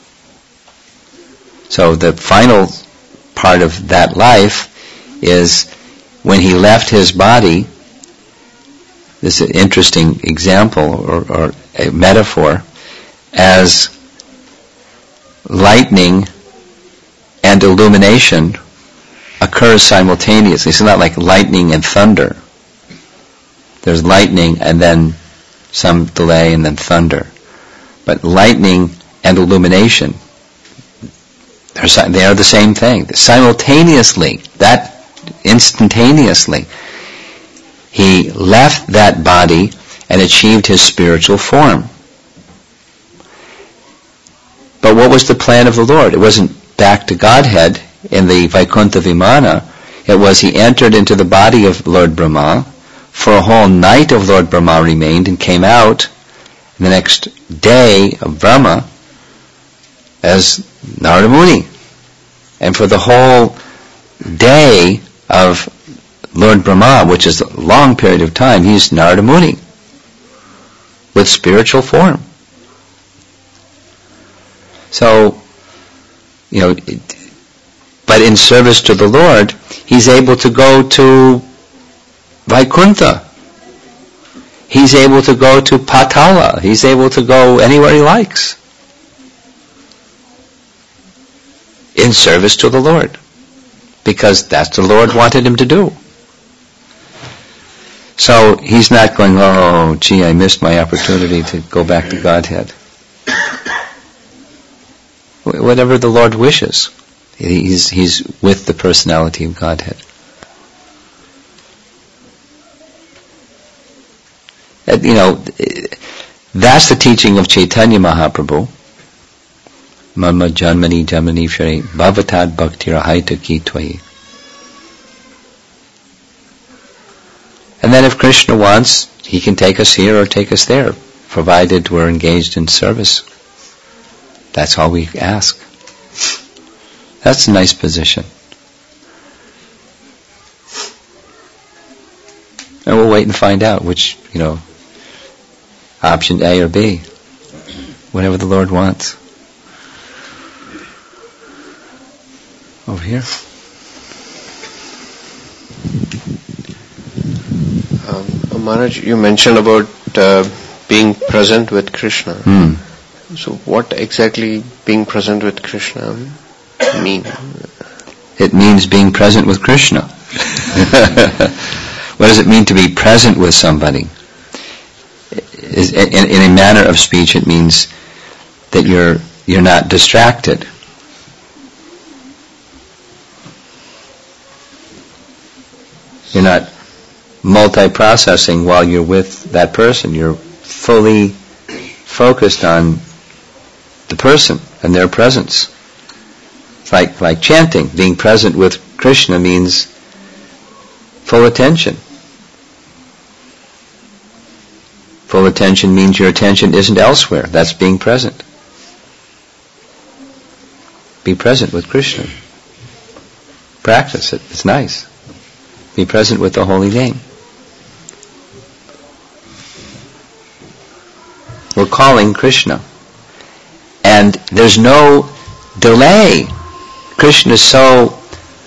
So the final part of that life is when he left his body. This is an interesting example or, or a metaphor, as lightning and illumination occurs simultaneously. It's not like lightning and thunder. There's lightning and then some delay and then thunder. But lightning and illumination, they're, they are the same thing. Simultaneously, that instantaneously, he left that body and achieved his spiritual form. But what was the plan of the Lord? It wasn't back to Godhead in the Vaikuntha Vimana. It was he entered into the body of Lord Brahma, for a whole night of Lord Brahma remained and came out the next day of Brahma as Narada Muni. And for the whole day of Lord Brahma, which is a long period of time, he's Narada Muni with spiritual form. So, you know, but in service to the Lord, he's able to go to Vaikuntha. He's able to go to Patala. He's able to go anywhere he likes in service to the Lord, because that's the Lord wanted him to do. So he's not going, oh, gee, I missed my opportunity to go back to Godhead. Whatever the Lord wishes, he's he's with the personality of Godhead. And, you know, that's the teaching of Chaitanya Mahaprabhu. Mama janmani janmani shari bhavatad bhaktirahayta ki tvayi. And then if Krishna wants, he can take us here or take us there, provided we're engaged in service. That's all we ask. That's a nice position. And we'll wait and find out which, you know, option A or B. Whatever the Lord wants. Over here. Um, Maharaj, you mentioned about uh, being present with Krishna. Hmm. So what exactly being present with Krishna mean? It means being present with Krishna. What does it mean to be present with somebody? In, in a manner of speech, it means that you're you're not distracted. You're not multi-processing while you're with that person. You're fully focused on the person and their presence. It's like, like chanting. Being present with Krishna means full attention. Full attention means your attention isn't elsewhere. That's being present. Be present with Krishna. Practice it. It's nice. Be present with the holy name. We're calling Krishna. And there's no delay. Krishna is so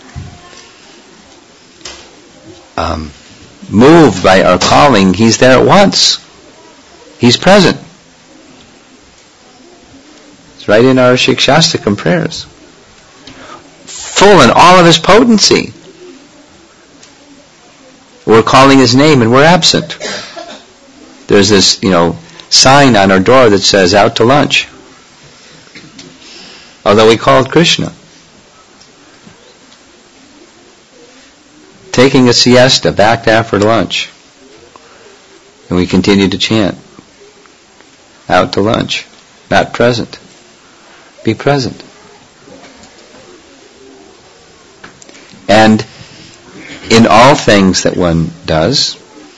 um, moved by our calling, he's there at once. He's present. It's right in our Shikshastakam prayers. Full in all of his potency. We're calling his name and we're absent. There's this, you know, sign on our door that says, out to lunch. Although we called Krishna. Taking a siesta back after lunch. And we continue to chant. Out to lunch. Not present. Be present. And in all things that one does,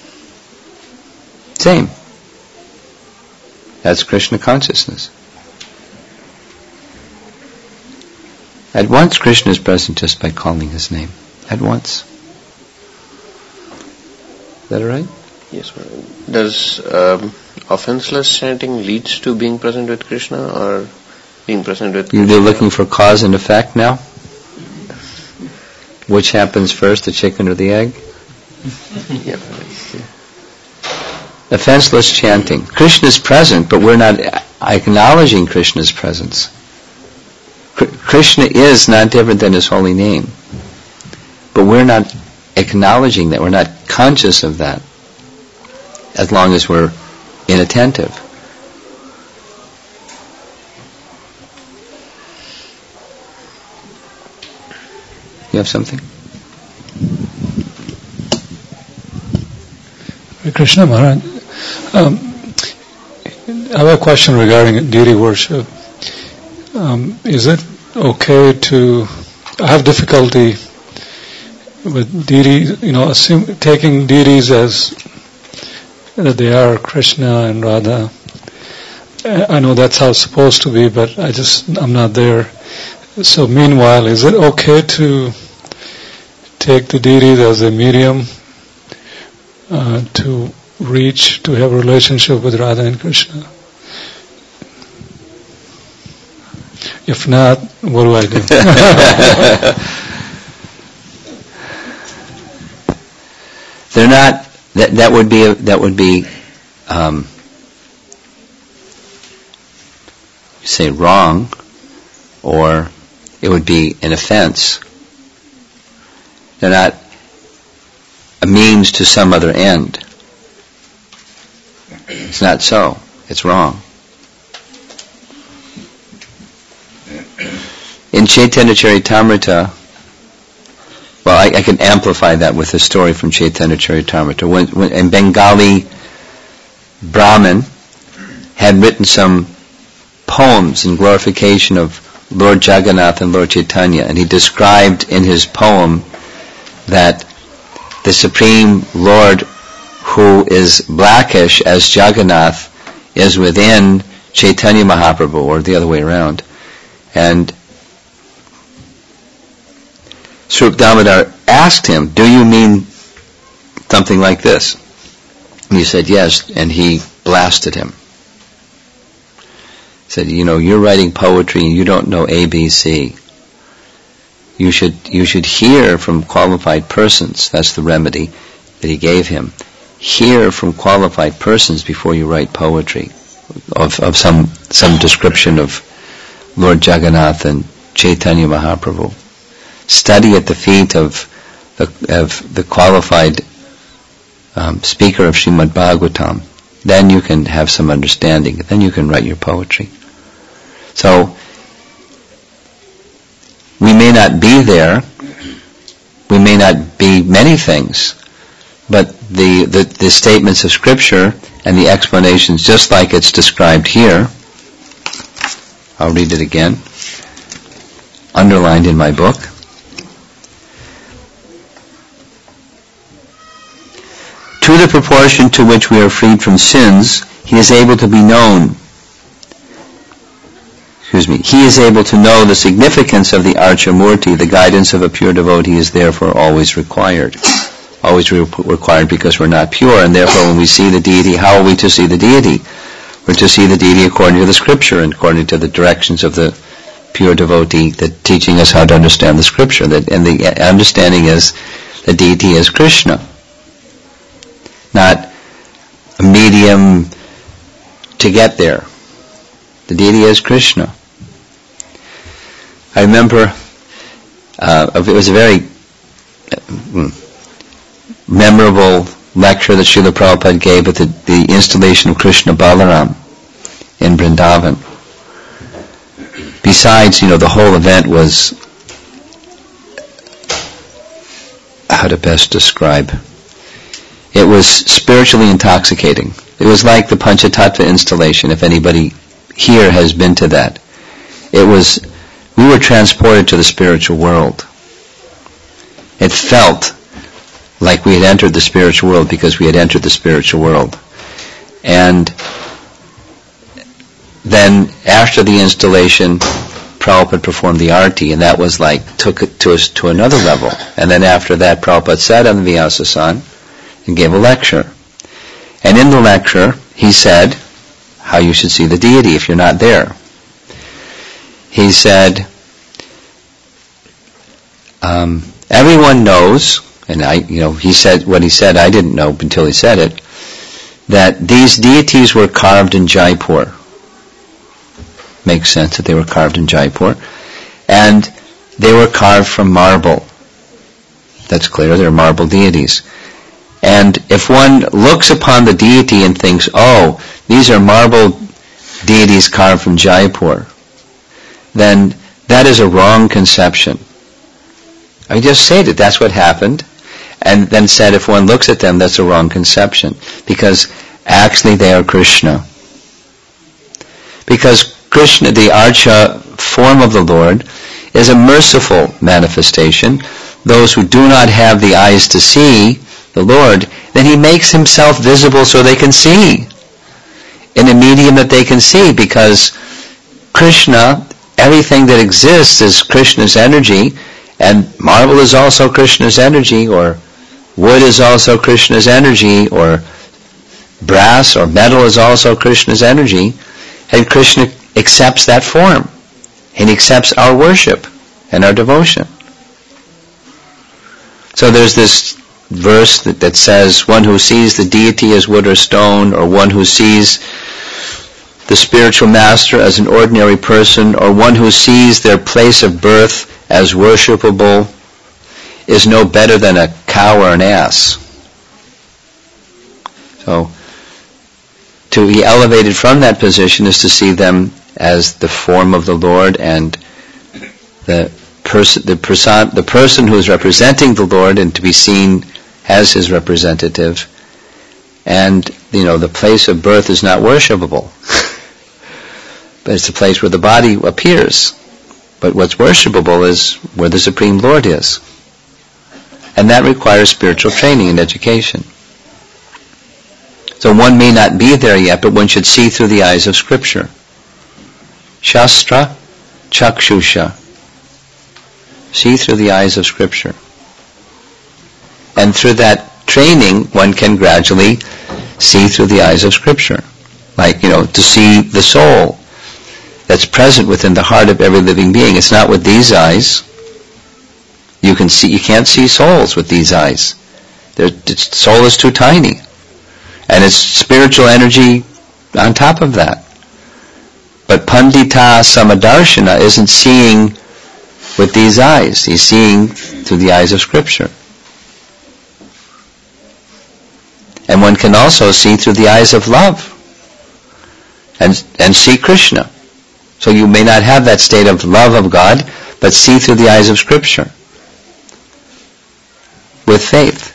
same. That's Krishna consciousness. At once Krishna is present just by calling his name. At once. Is that all right? Yes, Maharaj. Does um, offenseless chanting leads to being present with Krishna, or being present with Krishna? You're looking for cause and effect now? Which happens first, the chicken or the egg? Yeah. Offenseless chanting. Krishna is present, but we're not acknowledging Krishna's presence. Krishna is not different than his holy name. But we're not acknowledging that. We're not conscious of that. As long as we're inattentive. You have something? Hare Krishna Maharaj. Um, I have a question regarding deity worship. Um, is it okay to... I have difficulty with deities, you know, assume, taking deities as that they are Krishna and Radha. I know that's how it's supposed to be, but I just, I'm not there. So meanwhile, is it okay to take the deities as a medium uh, to reach, to have a relationship with Radha and Krishna? If not, what do I do? They're not. That that would be a, that would be um, say wrong, or it would be an offense. They're not a means to some other end. It's not so. It's wrong. In Chaitanya Charitamrita, well, I, I can amplify that with a story from Chaitanya Charitamrita. When, when a Bengali Brahmin had written some poems in glorification of Lord Jagannath and Lord Chaitanya, and he described in his poem that the Supreme Lord, who is blackish as Jagannath, is within Chaitanya Mahaprabhu, or the other way around. And Swarup Damodar asked him, do you mean something like this? And he said, yes, and he blasted him. He said, you know, you're writing poetry and you don't know A B C. You should, you should hear from qualified persons. That's the remedy that he gave him. Hear from qualified persons before you write poetry of, of some, some description of Lord Jagannath and Chaitanya Mahaprabhu. Study at the feet of the, of the qualified um, speaker of Srimad Bhagavatam. Then you can have some understanding. Then you can write your poetry. So, we may not be there. We may not be many things. But the, the, the statements of Scripture and the explanations, just like it's described here, I'll read it again, underlined in my book. To the proportion to which we are freed from sins, he is able to be known. Excuse me. He is able to know the significance of the Archa Murti. The guidance of a pure devotee is therefore always required. Always re- required because we're not pure, and therefore when we see the deity, how are we to see the deity? We're to see the deity according to the Scripture and according to the directions of the pure devotee, that teaching us how to understand the Scripture. That, and the understanding is the deity is Krishna, not a medium to get there. The deity is Krishna. I remember uh, it was a very uh, memorable lecture that Srila Prabhupada gave at the, the installation of Krishna Balaram in Vrindavan. Besides, you know, the whole event was, how to best describe, it was spiritually intoxicating. It was like the Panchatattva installation, if anybody here has been to that. It was, we were transported to the spiritual world. It felt like we had entered the spiritual world because we had entered the spiritual world. And then after the installation, Prabhupada performed the arti, and that was like, took it to us to another level. And then after that, Prabhupada sat on the Vyasasan and gave a lecture. And in the lecture, he said how you should see the deity if you're not there. He said, um, everyone knows, and I, you know, he said what he said, I didn't know until he said it, that these deities were carved in Jaipur. Makes sense that they were carved in Jaipur. And they were carved from marble. That's clear, they're marble deities. And if one looks upon the deity and thinks, oh, these are marble deities carved from Jaipur, then that is a wrong conception. I just stated that's what happened, and then said if one looks at them, that's a wrong conception, because actually they are Krishna. Because Krishna, the Archa form of the Lord, is a merciful manifestation. those who do not have the eyes to see the Lord, then he makes himself visible so they can see, in a medium that they can see, because Krishna, everything that exists is Krishna's energy, and marble is also Krishna's energy, or wood is also Krishna's energy, or brass or metal is also Krishna's energy, and Krishna accepts that form, and he accepts our worship and our devotion. So there's this verse that, that says, one who sees the deity as wood or stone, or one who sees the spiritual master as an ordinary person, or one who sees their place of birth as worshipable, is no better than a cow or an ass. So, to be elevated from that position is to see them as the form of the Lord, and the person, the person, the person who is representing the Lord, and to be seen as his representative. And, you know, the place of birth is not worshipable. But it's the place where the body appears. But what's worshipable is where the Supreme Lord is. And that requires spiritual training and education. So one may not be there yet, but one should see through the eyes of Scripture. Shastra Chakshusha. See through the eyes of Scripture. And through that training, one can gradually see through the eyes of Scripture. Like, you know, to see the soul that's present within the heart of every living being. It's not with these eyes. You can see, you can't see souls with these eyes. The soul is too tiny. And it's spiritual energy on top of that. But Pandita Samadarshana isn't seeing with these eyes. He's seeing through the eyes of Scripture. And one can also see through the eyes of love. And, and see Krishna. So you may not have that state of love of God, but see through the eyes of Scripture. With faith.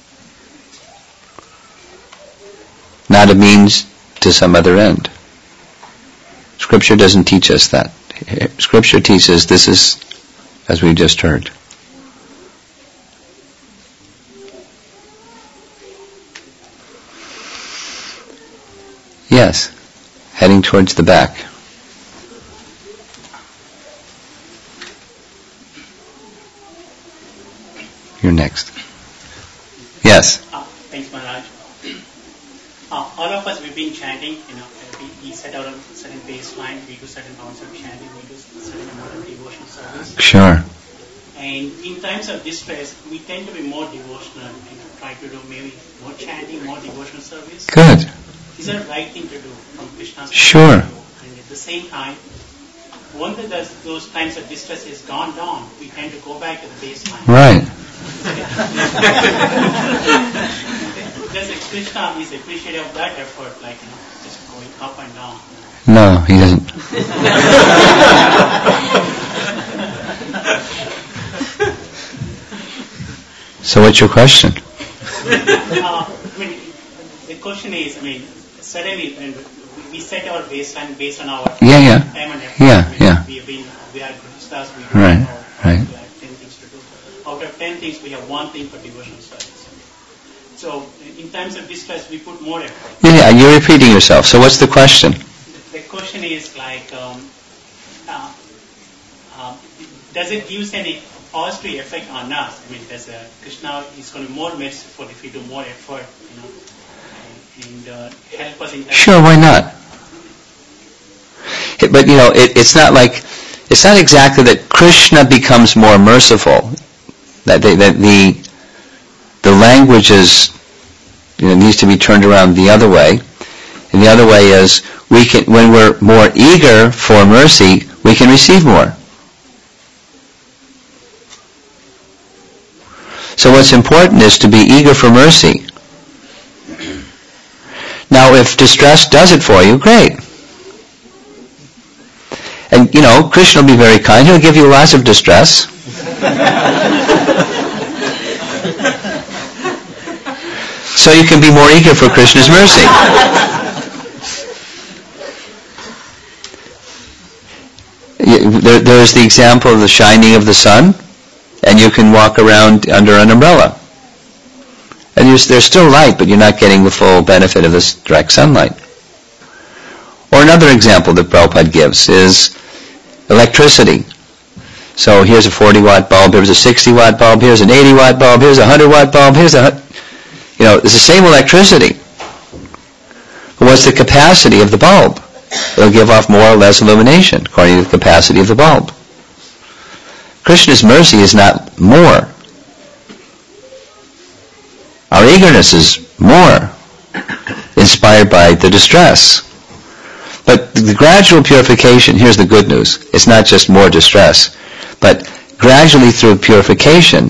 Not a means to some other end. Scripture doesn't teach us that. Scripture teaches this is as we just heard. Yes, heading towards the back. You're next. Yes. Uh, thanks, Maharaj. Uh, all of us, we've been chanting, you know, we, we set out a certain baseline, we do certain amounts of chanting, we do certain amount of devotional service. Sure. And in times of distress, we tend to be more devotional and you know, try to do maybe more chanting, more devotional service. Good. Is that the right thing to do from Krishna's Sure. point of view? And at the same time, once those, those times of distress is gone down, we tend to go back to the baseline. Right. Does Krishna is appreciative of that effort, like you know, just going up and down? No, he doesn't. So what's your question? uh, I mean, the question is, I mean, suddenly when we set our baseline based on our Yeah, yeah. time and effort. Yeah, I mean, yeah. We have been, we are Gurustas, we do Right, our, right. we have ten things to do. Out of ten things, we have one thing for devotional service. So, in times of distress, we put more effort. Yeah, yeah, you're repeating yourself. So what's the question? The, the question is like, um, uh, uh, does it give any positive effect on us? I mean, does uh, Krishna is going to be more merciful if we do more effort, you know, and, and uh, help us in times. Sure, why not? It- But you know, it, it's not like, it's not exactly that Krishna becomes more merciful. That, they, that the the language is, you know, needs to be turned around the other way. And the other way is, we can, when we're more eager for mercy, we can receive more. So what's important is to be eager for mercy. Now, if distress does it for you, great. And, you know, Krishna will be very kind. He'll give you lots of distress. So you can be more eager for Krishna's mercy. There, there's the example of the shining of the sun. and you can walk around under an umbrella. And you're, there's still light, but you're not getting the full benefit of this direct sunlight. Or another example that Prabhupada gives is electricity. So here's a forty watt bulb, here's a sixty watt bulb, here's an eighty watt bulb, here's a one hundred watt bulb, here's a, you know, it's the same electricity. What's the capacity of the bulb? It'll give off more or less illumination according to the capacity of the bulb. Krishna's mercy is not more. Our eagerness is more, inspired by the distress. But the gradual purification, here's the good news, it's not just more distress, but gradually through purification,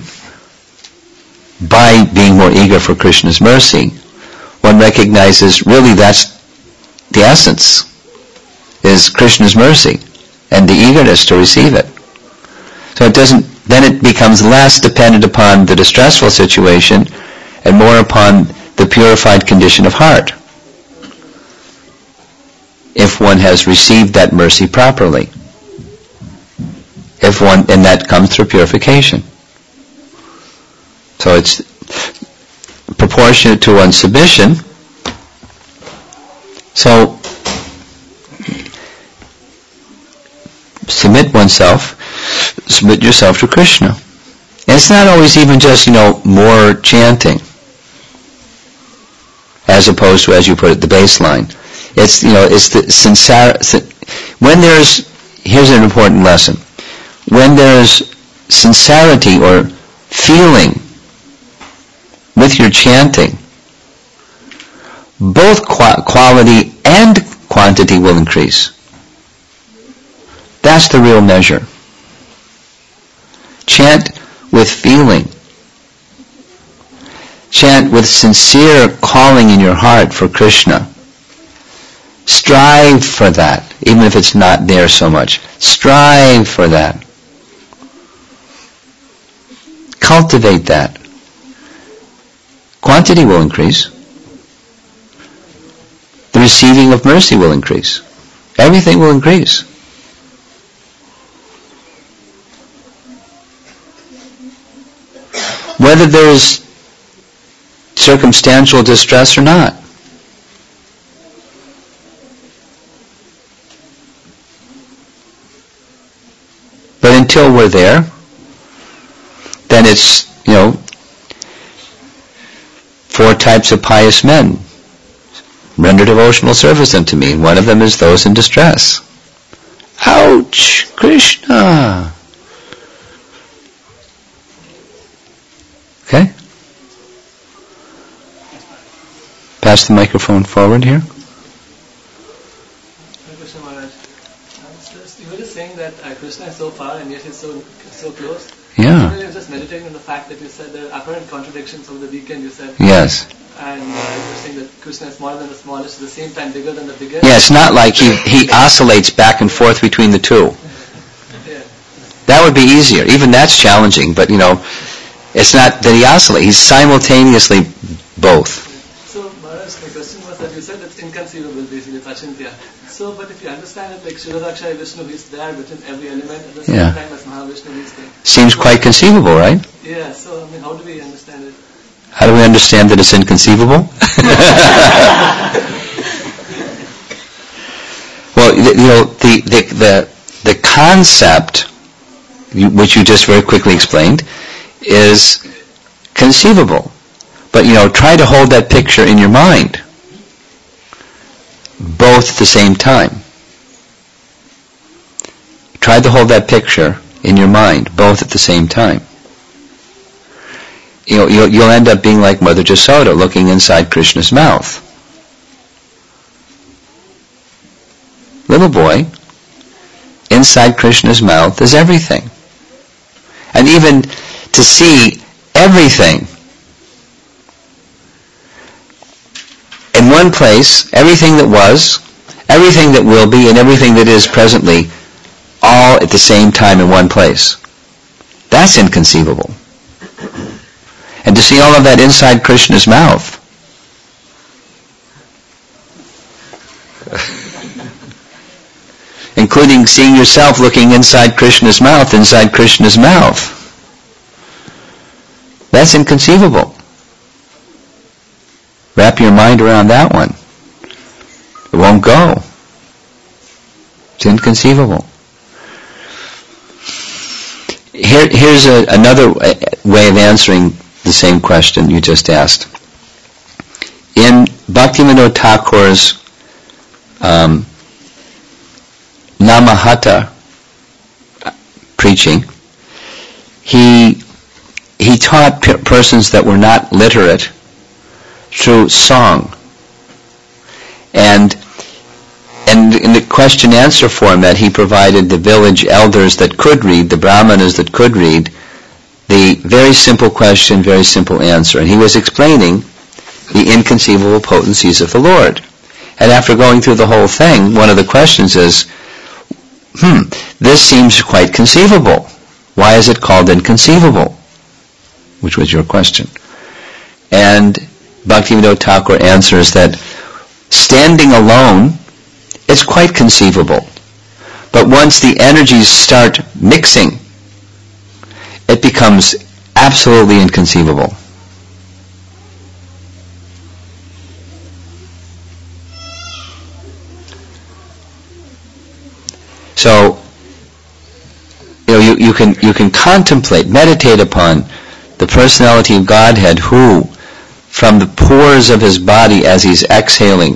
by being more eager for Krishna's mercy, one recognizes really that's the essence, is Krishna's mercy and the eagerness to receive it. So it doesn't, then it becomes less dependent upon the distressful situation and more upon the purified condition of heart, if one has received that mercy properly. If one, and that comes through purification. So it's proportionate to one's submission. So submit oneself, submit yourself to Krishna. And it's not always even just, you know, more chanting, as opposed to, as you put it, the baseline. It's, you know, it's the sincere, when there's, here's an important lesson. When there's sincerity or feeling with your chanting, both qu- quality and quantity will increase. That's the real measure. Chant with feeling. Chant with sincere calling in your heart for Krishna. Strive for that, even if it's not there so much. Strive for that. Cultivate that. Quantity will increase. The receiving of mercy will increase. Everything will increase. Whether there's circumstantial distress or not. But until we're there, then it's, you know, four types of pious men render devotional service unto me, and one of them is those in distress. Ouch! Krishna! Okay? Pass the microphone forward here. Krishna Maharaj, you were just saying that uh, Krishna is so far and yet he's so so close. Yeah. You were just meditating on the fact that you said there are apparent contradictions over the weekend, you said. Yes. And uh, you were saying that Krishna is smaller than the smallest, at the same time bigger than the biggest. Yeah, it's not like he, he oscillates back and forth between the two. Yeah. That would be easier. Even that's challenging, but you know, it's not that he oscillates. He's simultaneously both. So, Maharaj, my question was that you said it's inconceivable, basically, it's Achintya. So, but if you understand it like Shirodakshaya Vishnu, he's there within every element, at the same Yeah. time as Mahavishnu, he's there. Seems quite conceivable, right? Yeah, so, I mean, how do we understand it? How do we understand that it's inconceivable? Well, you know, the, the, the, the concept, which you just very quickly explained, is conceivable. But, you know, try to hold that picture in your mind, both at the same time. Try to hold that picture in your mind, both at the same time. You know, you'll, you'll end up being like Mother Jasoda, looking inside Krishna's mouth. Little boy, inside Krishna's mouth is everything. And even to see everything in one place, everything that was, everything that will be, and everything that is presently, all at the same time in one place. That's inconceivable. And to see all of that inside Krishna's mouth. Including seeing yourself looking inside Krishna's mouth, inside Krishna's mouth. That's inconceivable. Wrap your mind around that one. It won't go. It's inconceivable. Here, here's a, another way of answering the same question you just asked. In Bhaktivinoda Thakur's um, Namahatta preaching, he he taught p- persons that were not literate through song. And and in the question-answer format, he provided the village elders that could read, the brahmanas that could read, the very simple question, very simple answer. And he was explaining the inconceivable potencies of the Lord. And after going through the whole thing, one of the questions is, hmm, this seems quite conceivable. Why is it called inconceivable? Which was your question. And Bhaktivinoda Thakur answers that standing alone, it's quite conceivable. But once the energies start mixing, it becomes absolutely inconceivable. So, you know, you, you can you can contemplate, meditate upon the personality of Godhead, who, from the pores of his body as he's exhaling,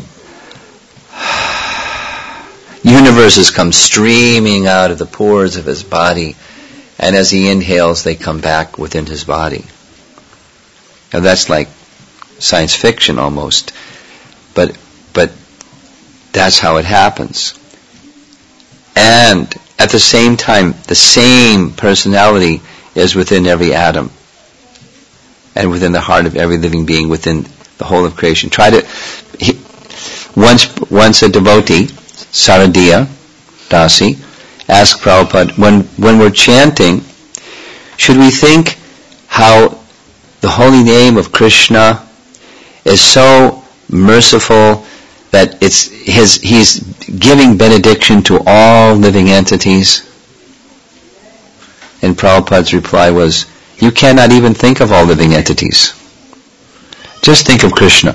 universes come streaming out of the pores of his body, and as he inhales, they come back within his body. Now that's like science fiction almost, but but that's how it happens. And at the same time, the same personality is within every atom and within the heart of every living being within the whole of creation. Try to... He, once, once a devotee, Saradiya Dasi, asked Prabhupada, when, when we're chanting, should we think how the holy name of Krishna is so merciful that it's his he's giving benediction to all living entities? And Prabhupada's reply was, you cannot even think of all living entities. Just think of Krishna.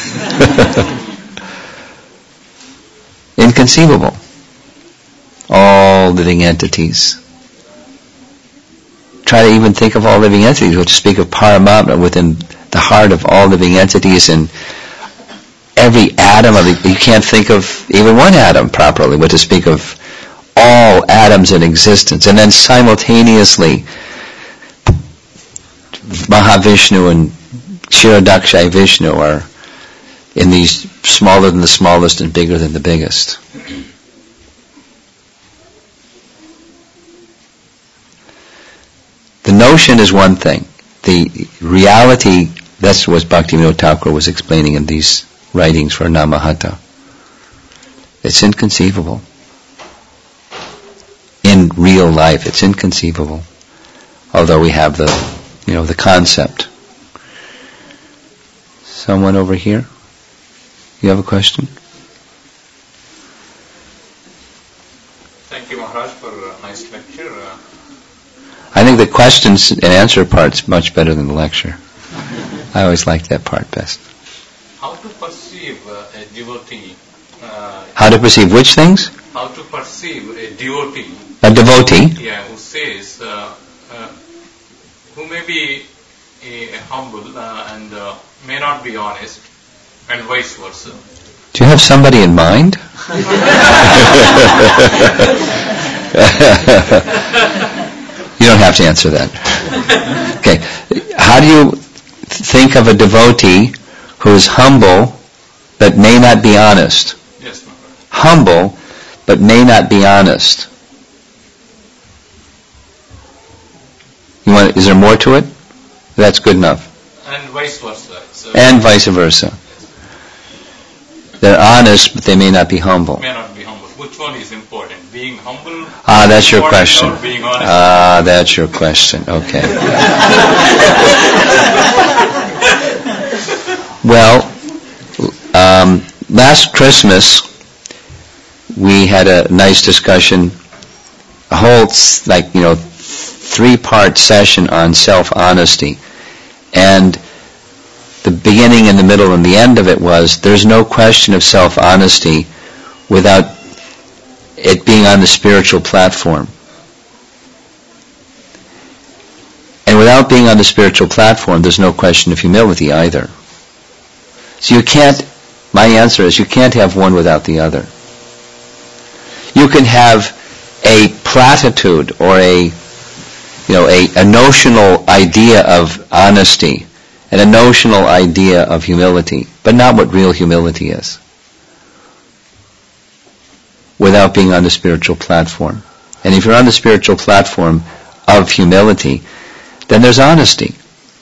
Inconceivable. All living entities. Try to even think of all living entities, or to speak of Paramatma within the heart of all living entities, and every atom of it. You can't think of even one atom properly, but to speak of all atoms in existence. And then simultaneously, Mahavishnu and Kshirodakshai Vishnu are in these smaller than the smallest and bigger than the biggest. The notion is one thing. The reality, that's what Bhaktivinoda Thakur was explaining in these writings for Namahatta. It's inconceivable. In real life, it's inconceivable. Although we have the, you know, the concept. Someone over here? You have a question? Thank you, Maharaj, for a nice lecture. Uh, I think the questions and answer part's much better than the lecture. I always like that part best. How to perceive uh, a devotee? Uh, How to perceive which things? How to perceive a devotee? A devotee? Yeah, who says, uh, uh, who may be a, a humble uh, and uh, may not be honest, and vice versa. Do you have somebody in mind? You don't have to answer that. Okay. How do you think of a devotee who is humble but may not be honest? Yes, Maharaj. Humble but may not be honest. You want? Is there more to it? That's good enough. And vice versa. So And vice versa. They're honest, but they may not be humble. may not be humble. Which one is important? Being humble? Ah, that's your important question. or being honest? Ah, that's your question. Okay. Well, um, last Christmas we had a nice discussion, a whole like you know three-part session on self-honesty, And the beginning and the middle and the end of it was, there's no question of self-honesty without it being on the spiritual platform. And without being on the spiritual platform, there's no question of humility either. So you can't, my answer is, you can't have one without the other. You can have a platitude or a, you know, a, a notional idea of honesty and a notional idea of humility, but not what real humility is, without being on the spiritual platform. And if you're on the spiritual platform of humility, then there's honesty.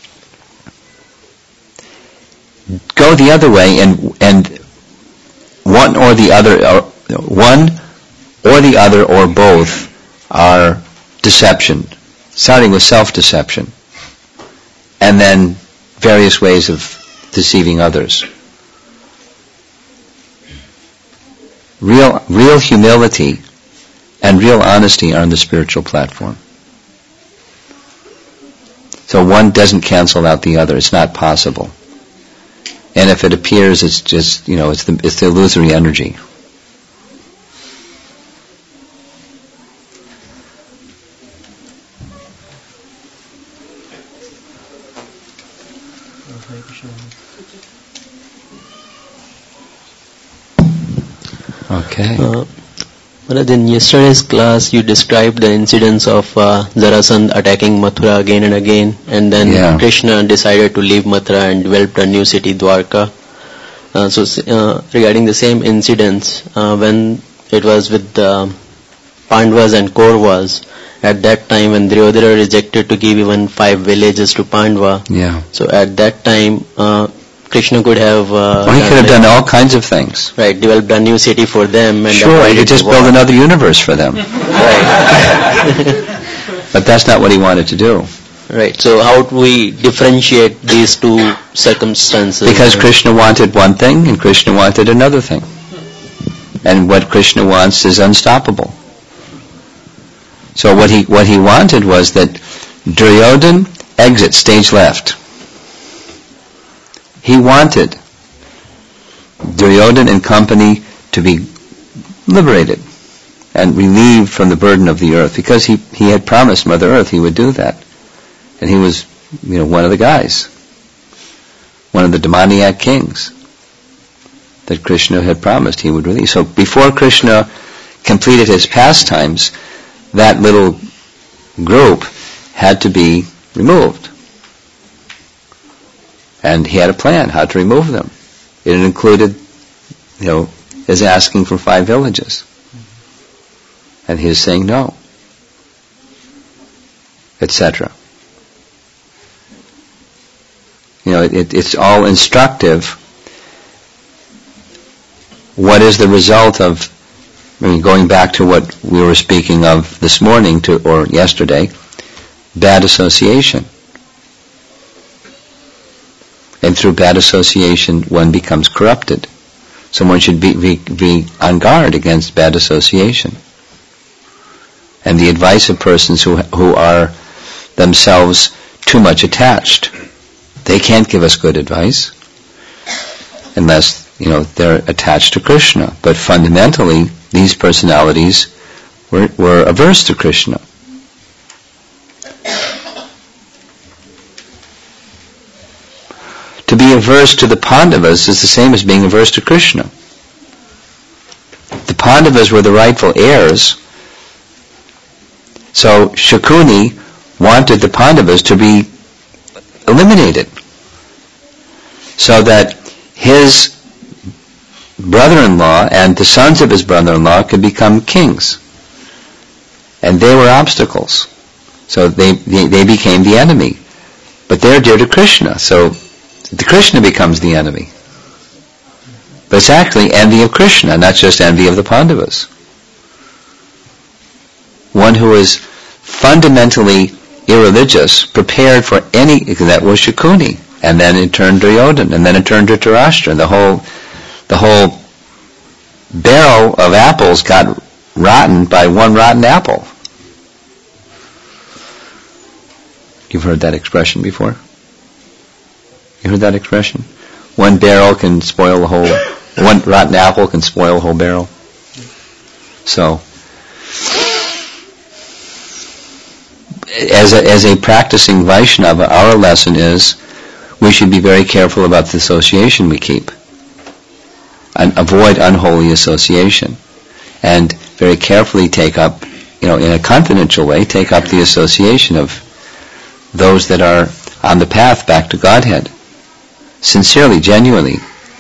Go the other way, and and one or the other, or one or the other or both are deception, starting with self-deception, and then various ways of deceiving others. Real, real humility and real honesty are on the spiritual platform. So one doesn't cancel out the other. It's not possible. And if it appears, it's just, you know, it's the, it's the illusory energy. Okay. Uh, Maharaj, in yesterday's class, you described the incidents of uh, Jarasandha attacking Mathura again and again, and then yeah. Krishna decided to leave Mathura and developed a new city, Dwarka. Uh, so, uh, regarding the same incidents, uh, when it was with the Pandavas and Kauravas, at that time when Duryodhana rejected to give even five villages to Pandava, yeah. so at that time, uh, Krishna could have... Uh, well, he could have done all kinds of things. Right, developed a new city for them. And sure, he could just build another universe for them. Right. But that's not what he wanted to do. Right, so how do we differentiate these two circumstances? Because Krishna wanted one thing and Krishna wanted another thing. And what Krishna wants is unstoppable. So what he what he wanted was that Duryodhana exit stage left. He wanted Duryodhana and company to be liberated and relieved from the burden of the earth, because he, he had promised Mother Earth he would do that. And he was, you know, one of the guys, one of the demoniac kings that Krishna had promised he would release. So before Krishna completed his pastimes, that little group had to be removed. And he had a plan how to remove them. It included, you know, his asking for five villages. And his saying no, et cetera. You know, it, it's all instructive. What is the result of, I mean, going back to what we were speaking of this morning to or yesterday, bad association. And through bad association, one becomes corrupted. So one should be, be, be on guard against bad association. And the advice of persons who who are themselves too much attached. They can't give us good advice unless, you know, they're attached to Krishna. But fundamentally, these personalities were, were averse to Krishna. To be averse to the Pandavas is the same as being averse to Krishna. The Pandavas were the rightful heirs. So Shakuni wanted the Pandavas to be eliminated, so that his brother-in-law and the sons of his brother-in-law could become kings. And they were obstacles. So they, they, they became the enemy. But they're dear to Krishna, so the Krishna becomes the enemy. But it's actually envy of Krishna, not just envy of the Pandavas. One who is fundamentally irreligious, prepared for any, that was Shakuni, and then it turned Duryodhana, and then it turned Dhritarashtra, and the whole, the whole barrel of apples got rotten by one rotten apple. You've heard that expression before? You heard that expression? One barrel can spoil the whole, one rotten apple can spoil the whole barrel. So, as a, as a practicing Vaishnava, our lesson is we should be very careful about the association we keep. And avoid unholy association. And very carefully take up, you know, in a confidential way, take up the association of those that are on the path back to Godhead. Sincerely, genuinely.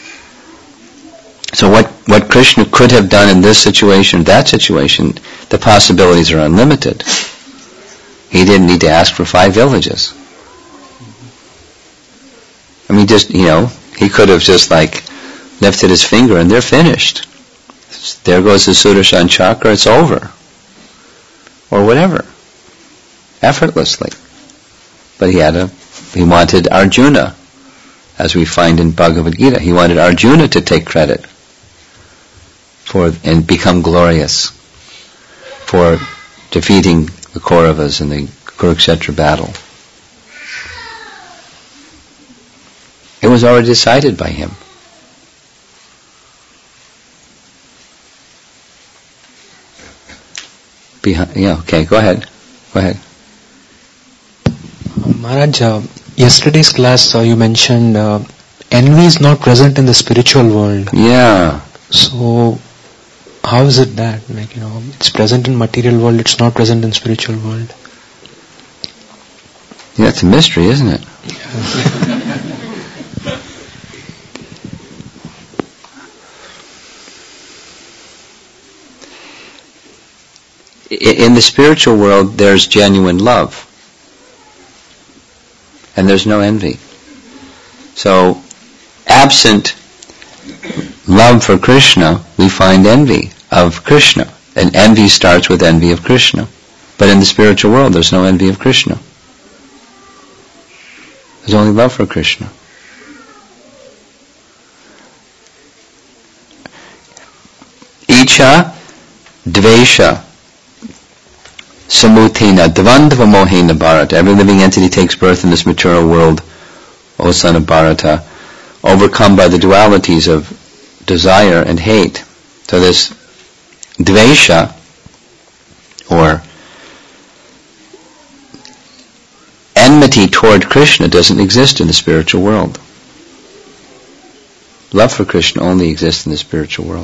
So what, what Krishna could have done in this situation, that situation, the possibilities are unlimited. He didn't need to ask for five villages. I mean, just, you know, he could have just like lifted his finger and they're finished. There goes the Sudarshan Chakra, it's over. Or whatever. Effortlessly. But he had a, he wanted Arjuna, as we find in Bhagavad Gita. He wanted Arjuna to take credit for and become glorious for defeating the Kauravas in the Kurukshetra battle. It was already decided by him. Behind, yeah, okay, go ahead. Go ahead. Maharaj, uh, yesterday's class uh, you mentioned uh, envy is not present in the spiritual world. Yeah. So, how is it that? Like, you know, it's present in material world, it's not present in spiritual world. Yeah, it's a mystery, isn't it? In the spiritual world, there's genuine love. And there's no envy. So, absent love for Krishna, we find envy of Krishna. And envy starts with envy of Krishna. But in the spiritual world, there's no envy of Krishna. There's only love for Krishna. Icha, dvesha, samutina, dvandva mohena bharata. Every living entity takes birth in this material world, O son of Bharata, overcome by the dualities of desire and hate. So this dvesha, or enmity toward Krishna, doesn't exist in the spiritual world. Love for Krishna only exists in the spiritual world.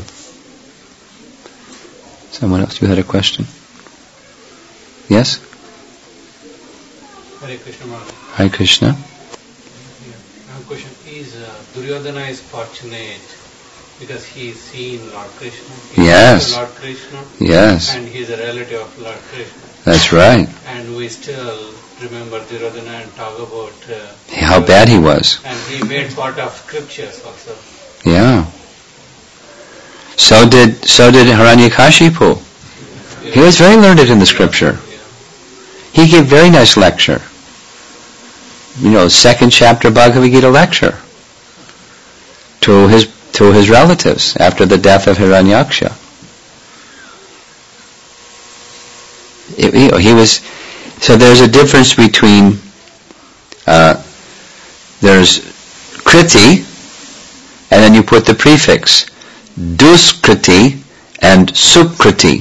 Someone else, you had a question? Yes? Hare Krishna Maharaj. Hare Krishna. Yeah. My question is, uh, Duryodhana is fortunate because he is seen Lord Krishna. He Yes. is Lord Krishna. Yes. And he is a relative of Lord Krishna. That's right. And we still remember Duryodhana and talk about uh, How bad he was. And he made part of scriptures also. Yeah. So did so did Hiranyakashipu. He was very learned in the scripture. He gave very nice lecture. You know, second chapter Bhagavad Gita lecture to his to his relatives after the death of Hiranyaksha. It, he, he was so there's a difference between uh, there's kriti and then you put the prefix duskriti and sukriti.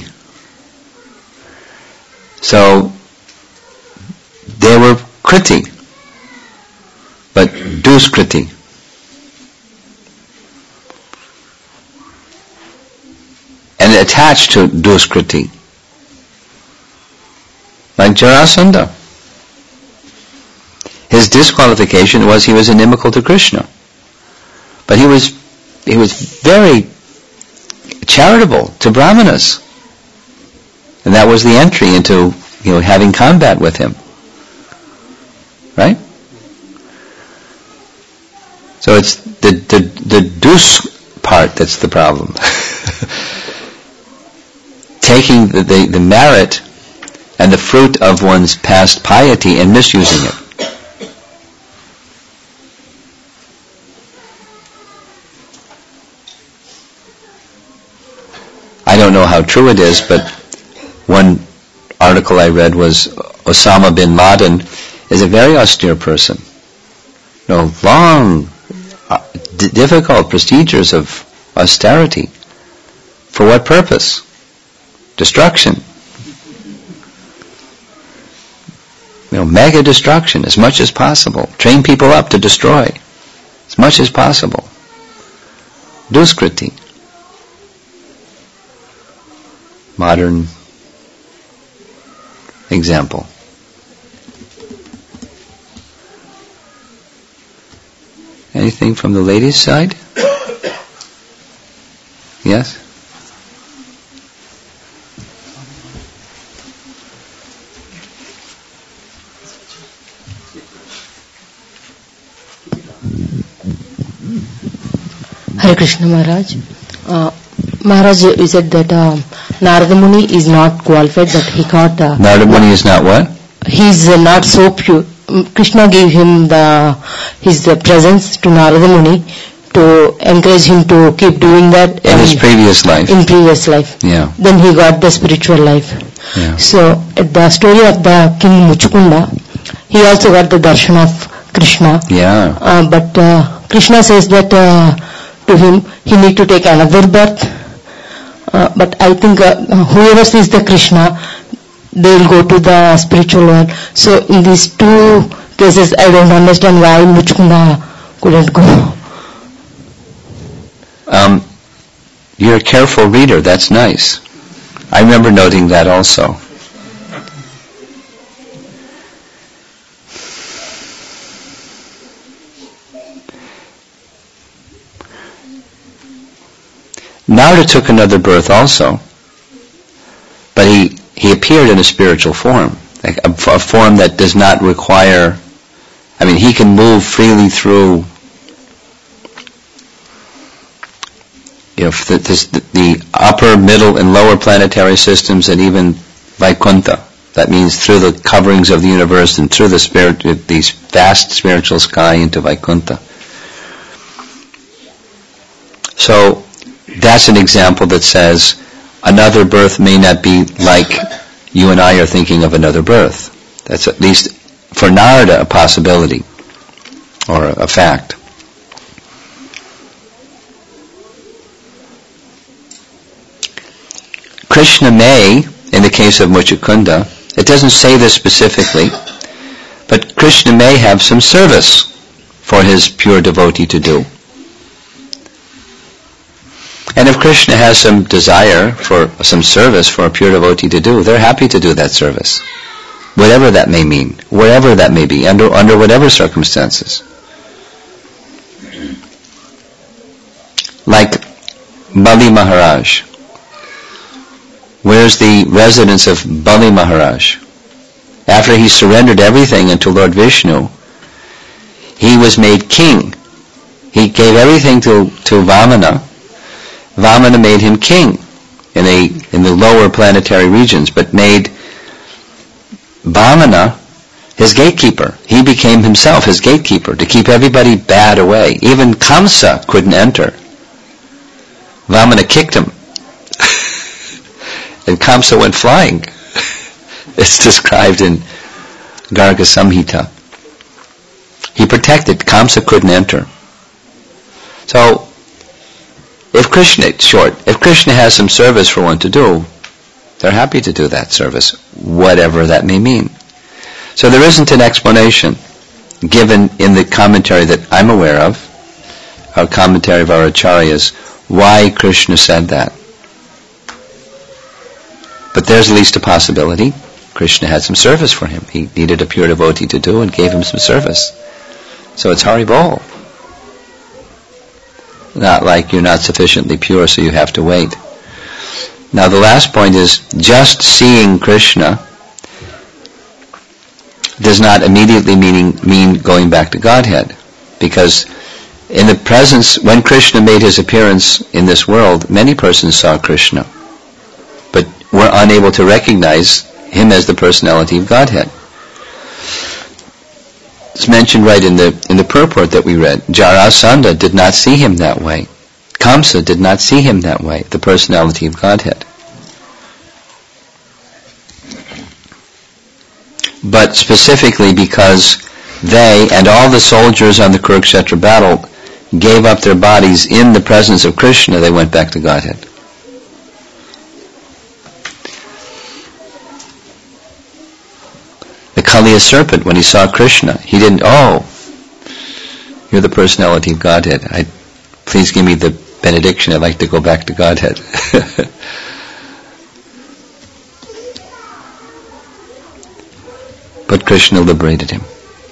So they were kriti, but duskriti. And attached to duskriti. Like Jarasandha. His disqualification was he was inimical to Krishna. But he was he was very charitable to Brahmanas. And that was the entry into, you know, having combat with him. Right? So it's the the, the dus part that's the problem. Taking the, the, the merit and the fruit of one's past piety and misusing it. I don't know how true it is, but one article I read was Osama bin Laden is a very austere person. know, long, uh, d- difficult procedures of austerity. For what purpose? Destruction. You know, mega destruction as much as possible. Train people up to destroy as much as possible. Duskriti. Modern example. Anything from the ladies' side? Yes? Hare Krishna Maharaj. Uh, Maharaj, you said that uh, Narada Muni is not qualified, that he got... Uh, Narada Muni is not what? He is uh, not so pure. Krishna gave him the his uh, presence to Narada Muni to encourage him to keep doing that. In his previous life. In previous life. Yeah. Then he got the spiritual life. Yeah. So, at the story of the King Muchukunda, he also got the darshan of Krishna. Yeah. Uh, but uh, Krishna says that uh, to him, he need to take another birth. Uh, but I think uh, whoever sees the Krishna, they will go to the spiritual world. So in these two cases, I don't understand why Muchukunda couldn't go. Um, you're a careful reader. That's nice. I remember noting that also. Narada took another birth also, but he, he appeared in a spiritual form, like a, a form that does not require, I mean, he can move freely through, you know, the, this, the upper, middle, and lower planetary systems, and even Vaikuntha. That means through the coverings of the universe and through the spirit, these vast spiritual sky into Vaikuntha. So, that's an example that says another birth may not be like you and I are thinking of another birth. That's at least for Narada a possibility or a, a fact. Krishna may, in the case of Muchukunda, it doesn't say this specifically, but Krishna may have some service for his pure devotee to do. And if Krishna has some desire for some service for a pure devotee to do, they're happy to do that service. Whatever that may mean, wherever that may be, under, under whatever circumstances. Like Bali Maharaj. Where's the residence of Bali Maharaj? After he surrendered everything unto Lord Vishnu, he was made king. He gave everything to, to Vamana. Vamana made him king in a in the lower planetary regions, but made Vamana his gatekeeper. He became himself his gatekeeper to keep everybody bad away. Even Kamsa couldn't enter. Vamana kicked him. And Kamsa went flying. It's described in Garga Samhita. He protected. Kamsa couldn't enter. So, if Krishna, short, if Krishna has some service for one to do, they're happy to do that service, whatever that may mean. So there isn't an explanation given in the commentary that I'm aware of, our commentary of our acharyas, why Krishna said that. But there's at least a possibility. Krishna had some service for him. He needed a pure devotee to do and gave him some service. So it's Haribol. Not like you're not sufficiently pure, so you have to wait. Now the last point is, just seeing Krishna does not immediately meaning, mean going back to Godhead. Because in the presence, when Krishna made his appearance in this world, many persons saw Krishna, but were unable to recognize him as the personality of Godhead. It's mentioned right in the in the purport that we read. Jarasandha did not see him that way. Kamsa did not see him that way, the personality of Godhead. But specifically because they and all the soldiers on the Kurukshetra battle gave up their bodies in the presence of Krishna, they went back to Godhead. The Kaliya serpent, when he saw Krishna, he didn't, oh, you're the personality of Godhead. I, please give me the benediction. I'd like to go back to Godhead. But Krishna liberated him.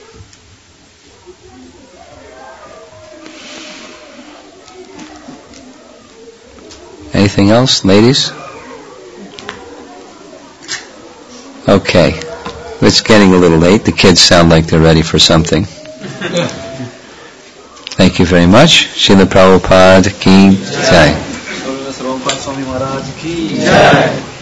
Anything else, ladies? Okay. It's getting a little late. The kids sound like they're ready for something. Thank you very much. Srila Prabhupada ki jai.